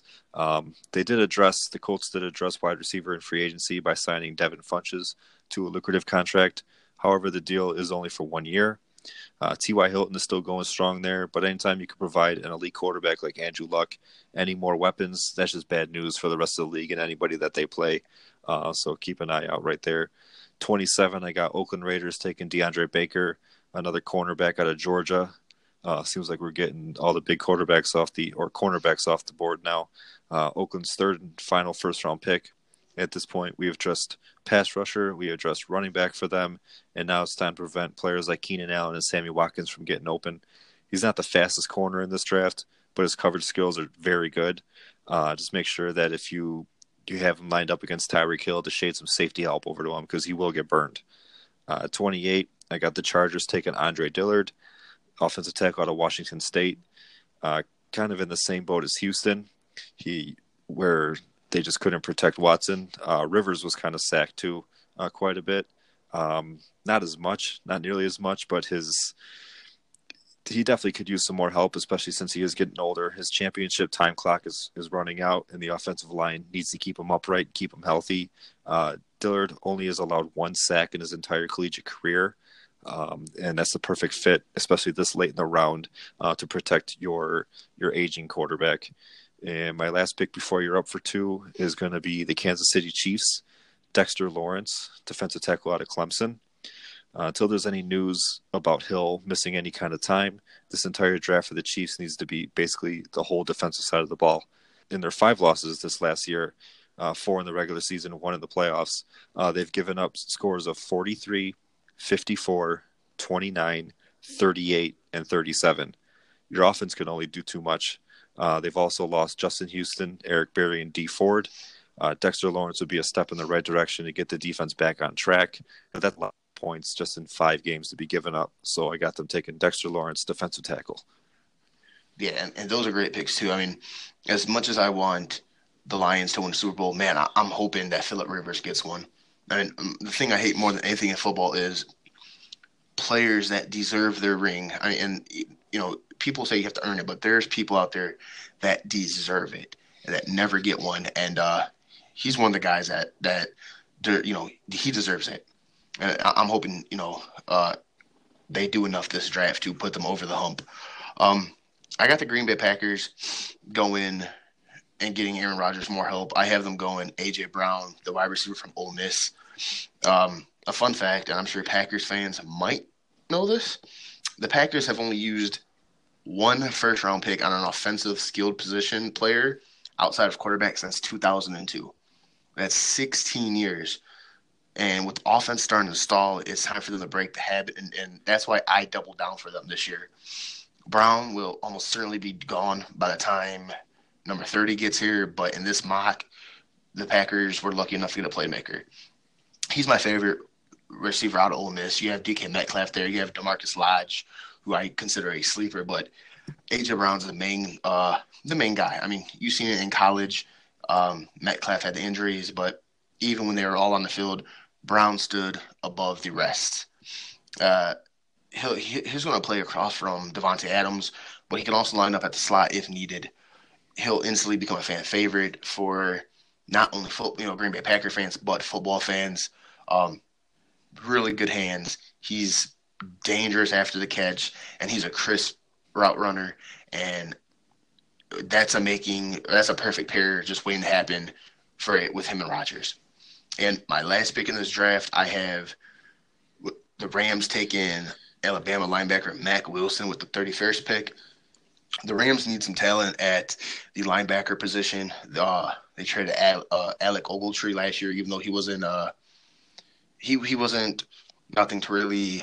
The Colts did address wide receiver in free agency by signing Devin Funchess to a lucrative contract. However, the deal is only for 1 year. T.Y. Hilton is still going strong there, but anytime you can provide an elite quarterback like Andrew Luck any more weapons, that's just bad news for the rest of the league and anybody that they play. So keep an eye out right there. 27, I got Oakland Raiders taking DeAndre Baker, another cornerback out of Georgia. Seems like we're getting all the big cornerbacks off the board now. Oakland's third and final first-round pick. At this point, we have addressed pass rusher, we have addressed running back for them, and now it's time to prevent players like Keenan Allen and Sammy Watkins from getting open. He's not the fastest corner in this draft, but his coverage skills are very good. Just make sure that if you have him lined up against Tyreek Hill to shade some safety help over to him because he will get burned. 28, I got the Chargers taking Andre Dillard, offensive tackle out of Washington State, kind of in the same boat as Houston, where they just couldn't protect Watson. Rivers was kind of sacked too, quite a bit. Not nearly as much, but his he definitely could use some more help, especially since he is getting older. His championship time clock is running out, and the offensive line needs to keep him upright, keep him healthy. Dillard only has allowed 1 sack in his entire collegiate career, and that's the perfect fit, especially this late in the round, to protect your aging quarterback. And my last pick before you're up for 2 is going to be the Kansas City Chiefs, Dexter Lawrence, defensive tackle out of Clemson. Until there's any news about Hill missing any kind of time, this entire draft for the Chiefs needs to be basically the whole defensive side of the ball. In their 5 losses this last year, 4 in the regular season, 1 in the playoffs, they've given up scores of 43, 54, 29, 38, and 37. Your offense can only do too much. They've also lost Justin Houston, Eric Berry, and Dee Ford. Dexter Lawrence would be a step in the right direction to get the defense back on track. And that's a lot of points just in 5 games to be given up. So I got them taking Dexter Lawrence, defensive tackle. Yeah, and those are great picks too. I mean, as much as I want the Lions to win the Super Bowl, man, I'm hoping that Phillip Rivers gets one. I mean, the thing I hate more than anything in football is players that deserve their ring. I mean, and you know, people say you have to earn it, but there's people out there that deserve it and that never get one. And he's one of the guys that you know, he deserves it. And I'm hoping, you know, they do enough this draft to put them over the hump. I got the Green Bay Packers going and getting Aaron Rodgers more help. I have them going A.J. Brown, the wide receiver from Ole Miss. A fun fact, and I'm sure Packers fans might know this, the Packers have only used 1 first-round pick on an offensive skilled position player outside of quarterback since 2002. That's 16 years. And with offense starting to stall, it's time for them to break the habit, and that's why I doubled down for them this year. Brown will almost certainly be gone by the time number 30 gets here, but in this mock, the Packers were lucky enough to get a playmaker. He's my favorite receiver out of Ole Miss. You have DK Metcalf there. You have DeMarcus Lodge, who I consider a sleeper, but A.J. Brown's the main guy. I mean, you've seen it in college. Metcalf had the injuries, but even when they were all on the field, Brown stood above the rest. He's going to play across from Devontae Adams, but he can also line up at the slot if needed. He'll instantly become a fan favorite for not only Green Bay Packer fans, but football fans. Really good hands. He's dangerous after the catch, and he's a crisp route runner. And that's a perfect pair just waiting to happen for it with him and Rodgers. And my last pick in this draft, I have the Rams taking Alabama linebacker Mack Wilson with the 31st pick. The Rams need some talent at the linebacker position. They traded Alec Ogletree last year, even though he wasn't he wasn't nothing to really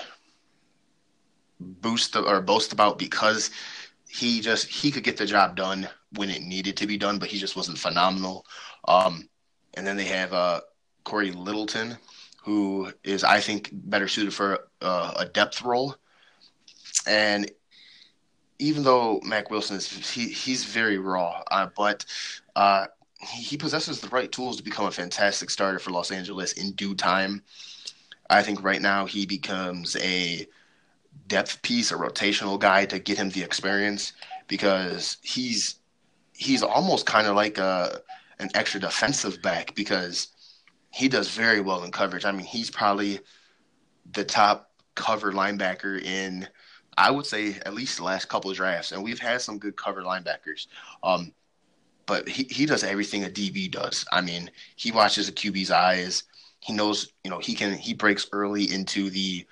boast about, because he could get the job done when it needed to be done, but he just wasn't phenomenal. And then they have Corey Littleton, who is, I think, better suited for a depth role. And even though Mack Wilson he's very raw, but he possesses the right tools to become a fantastic starter for Los Angeles in due time. I think right now he becomes a depth piece, a rotational guy to get him the experience, because he's almost kind of like an extra defensive back, because he does very well in coverage. I mean, he's probably the top cover linebacker in, I would say, at least the last couple of drafts. And we've had some good cover linebackers. But he does everything a DB does. I mean, he watches the QB's eyes. He knows, he breaks early into in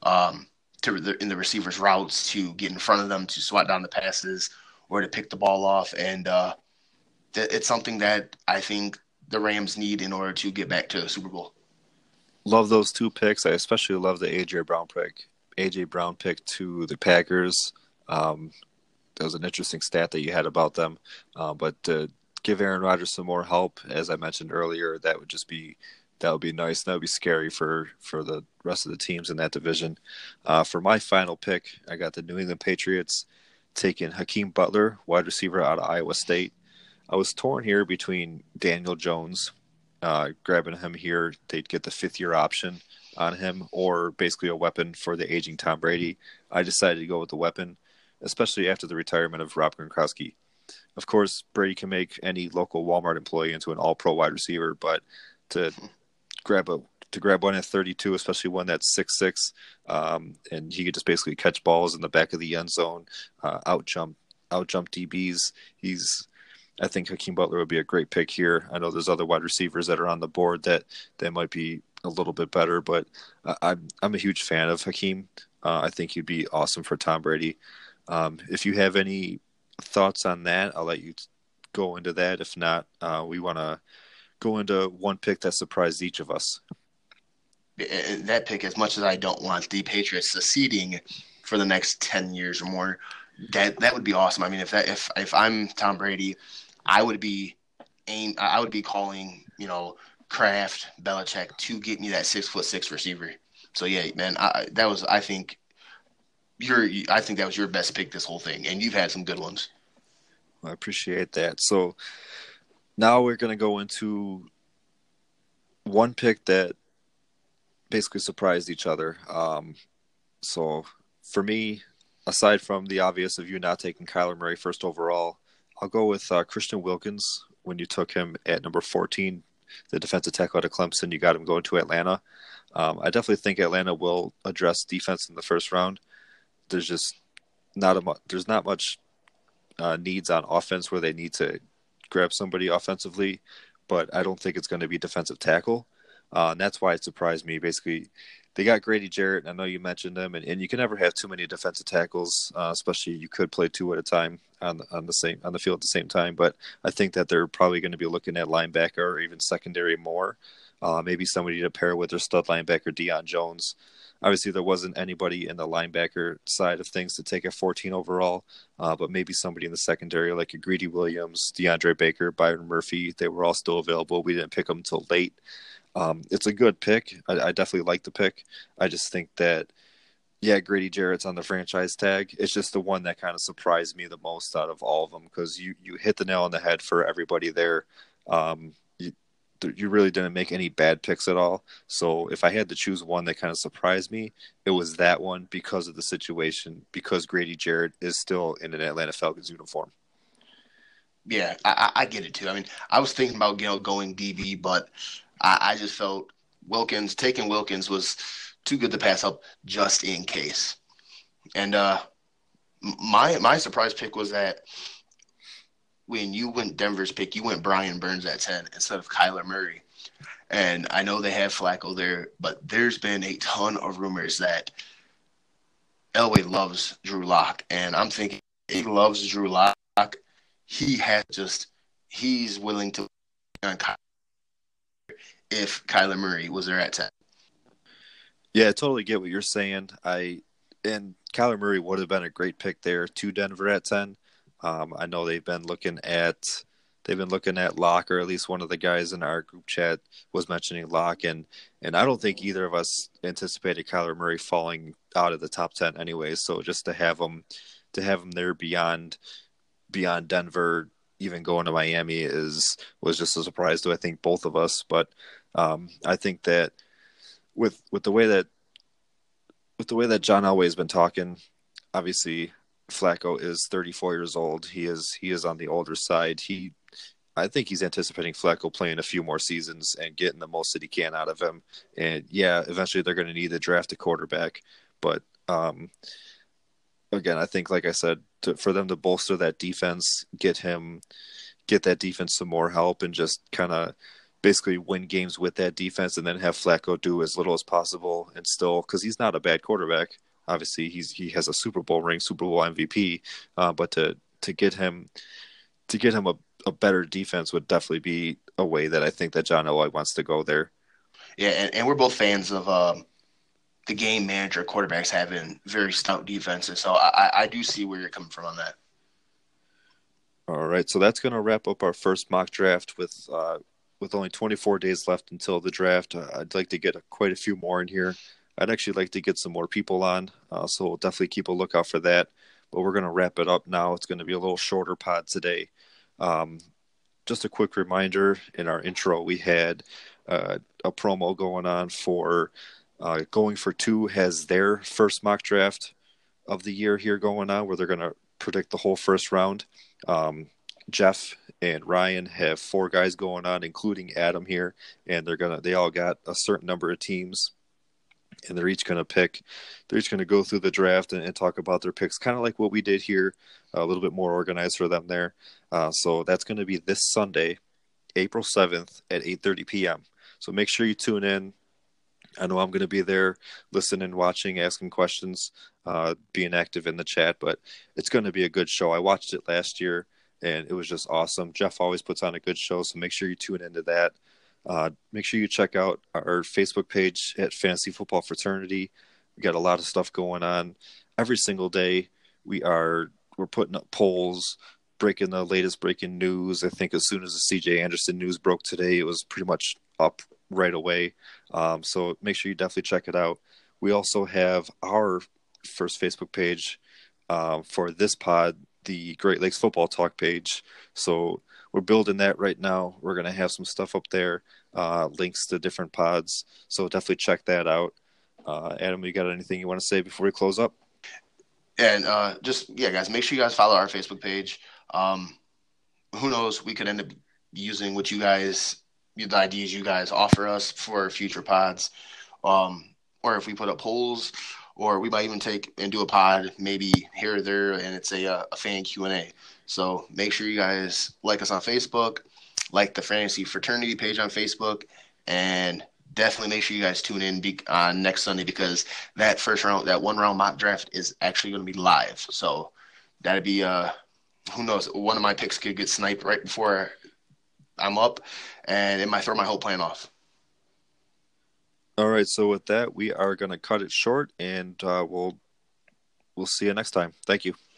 the receiver's routes to get in front of them, to swat down the passes or to pick the ball off. And it's something that I think the Rams need in order to get back to the Super Bowl. Love those 2 picks. I especially love the A.J. Brown pick to the Packers. That was an interesting stat that you had about them. But to give Aaron Rodgers some more help, as I mentioned earlier, that would be nice. That would be scary for the rest of the teams in that division. For my final pick, I got the New England Patriots taking Hakeem Butler, wide receiver out of Iowa State. I was torn here between Daniel Jones, grabbing him here. They'd get the 5th-year option on him, or basically a weapon for the aging Tom Brady. I decided to go with the weapon. especially after the retirement of Rob Gronkowski. Of course, Brady can make any local Walmart employee into an all-pro wide receiver, but to grab one at 32, especially one that's 6'6", and he could just basically catch balls in the back of the end zone, out jump DBs. I think Hakeem Butler would be a great pick here. I know there's other wide receivers that are on the board that might be a little bit better, but I'm a huge fan of Hakeem. I think he'd be awesome for Tom Brady. If you have any thoughts on that, I'll let you go into that. If not, we want to go into one pick that surprised each of us. That pick, as much as I don't want the Patriots succeeding for the next 10 years or more, that would be awesome. I mean, if I'm Tom Brady, I would be calling, Kraft, Belichick to get me that 6'6" receiver. So yeah, man, I think that was your best pick this whole thing, and you've had some good ones. I appreciate that. So now we're going to go into one pick that basically surprised each other. So for me, aside from the obvious of you not taking Kyler Murray first overall, I'll go with Christian Wilkins when you took him at number 14, the defensive tackle out of Clemson. You got him going to Atlanta. I definitely think Atlanta will address defense in the first round. There's just not much needs on offense where they need to grab somebody offensively, but I don't think it's going to be defensive tackle. And that's why it surprised me. Basically, they got Grady Jarrett. I know you mentioned him, and you can never have too many defensive tackles, especially you could play two at a time on the field at the same time. But I think that they're probably going to be looking at linebacker or even secondary more. Maybe somebody to pair with their stud linebacker Deion Jones. Obviously, there wasn't anybody in the linebacker side of things to take at 14 overall, but maybe somebody in the secondary like a Greedy Williams, DeAndre Baker, Byron Murphy. They were all still available. We didn't pick them until late. It's a good pick. I definitely like the pick. I just think that, Grady Jarrett's on the franchise tag. It's just the one that kind of surprised me the most out of all of them because you hit the nail on the head for everybody there. You really didn't make any bad picks at all. So if I had to choose one that kind of surprised me, it was that one because of the situation, because Grady Jarrett is still in an Atlanta Falcons uniform. Yeah, I get it too. I mean, I was thinking about going DB, but I just felt taking Wilkins was too good to pass up just in case. And my surprise pick was that when you went Denver's pick, you went Brian Burns at 10 instead of Kyler Murray. And I know they have Flacco there, but there's been a ton of rumors that Elway loves Drew Lock. And I'm thinking he loves Drew Lock. He's willing to on Kyler if Kyler Murray was there at 10. Yeah, I totally get what you're saying. And Kyler Murray would have been a great pick there to Denver at 10. I know they've been looking at Locke, or at least one of the guys in our group chat was mentioning Locke, and I don't think either of us anticipated Kyler Murray falling out of the top 10 anyways. So just to have him there beyond Denver, even going to Miami was just a surprise to I think both of us. But I think that with the way that John Elway's been talking, obviously Flacco is 34 years old. He is on the older side. I think he's anticipating Flacco playing a few more seasons and getting the most that he can out of him. And eventually they're going to need to draft a quarterback. But again, I think, like I said, for them to bolster that defense, get that defense some more help, and just kind of basically win games with that defense, and then have Flacco do as little as possible, and still, because he's not a bad quarterback. Obviously, he has a Super Bowl ring, Super Bowl MVP, but to get him a better defense would definitely be a way that I think that John Elway wants to go there. Yeah, and we're both fans of the game manager quarterbacks having very stout defenses, so I do see where you're coming from on that. All right, so that's going to wrap up our first mock draft with only 24 days left until the draft. I'd like to get quite a few more in here. I'd actually like to get some more people on, so we'll definitely keep a lookout for that. But we're going to wrap it up now. It's going to be a little shorter pod today. Just a quick reminder, in our intro, we had a promo going on for Going for Two has their first mock draft of the year here going on where they're going to predict the whole first round. Jeff and Ryan have 4 guys going on, including Adam here, and they all got a certain number of teams, and they're each going to go through the draft and talk about their picks, kind of like what we did here, a little bit more organized for them there. So that's going to be this Sunday, April 7th at 8:30 p.m. So make sure you tune in. I know I'm going to be there listening, watching, asking questions, being active in the chat, but it's going to be a good show. I watched it last year, and it was just awesome. Jeff always puts on a good show, so make sure you tune into that. Make sure you check out our Facebook page at Fantasy Football Fraternity. We got a lot of stuff going on every single day. We're putting up polls, breaking the latest breaking news. I think as soon as the CJ Anderson news broke today, it was pretty much up right away. So make sure you definitely check it out. We also have our first Facebook page for this pod, the Great Lakes Football Talk page. So we're building that right now. We're going to have some stuff up there, links to different pods. So definitely check that out. Adam, you got anything you want to say before we close up? And guys, make sure you guys follow our Facebook page. Who knows? We could end up using what the ideas you guys offer us for future pods. Or if we put up polls, or we might even take and do a pod maybe here or there, and it's a fan Q&A. So make sure you guys like us on Facebook, like the Fantasy Fraternity page on Facebook, and definitely make sure you guys tune in on next Sunday, because that first round, that 1-round mock draft is actually going to be live. So that'd be who knows? One of my picks could get sniped right before I'm up, and it might throw my whole plan off. All right, so with that, we are going to cut it short, and we'll see you next time. Thank you.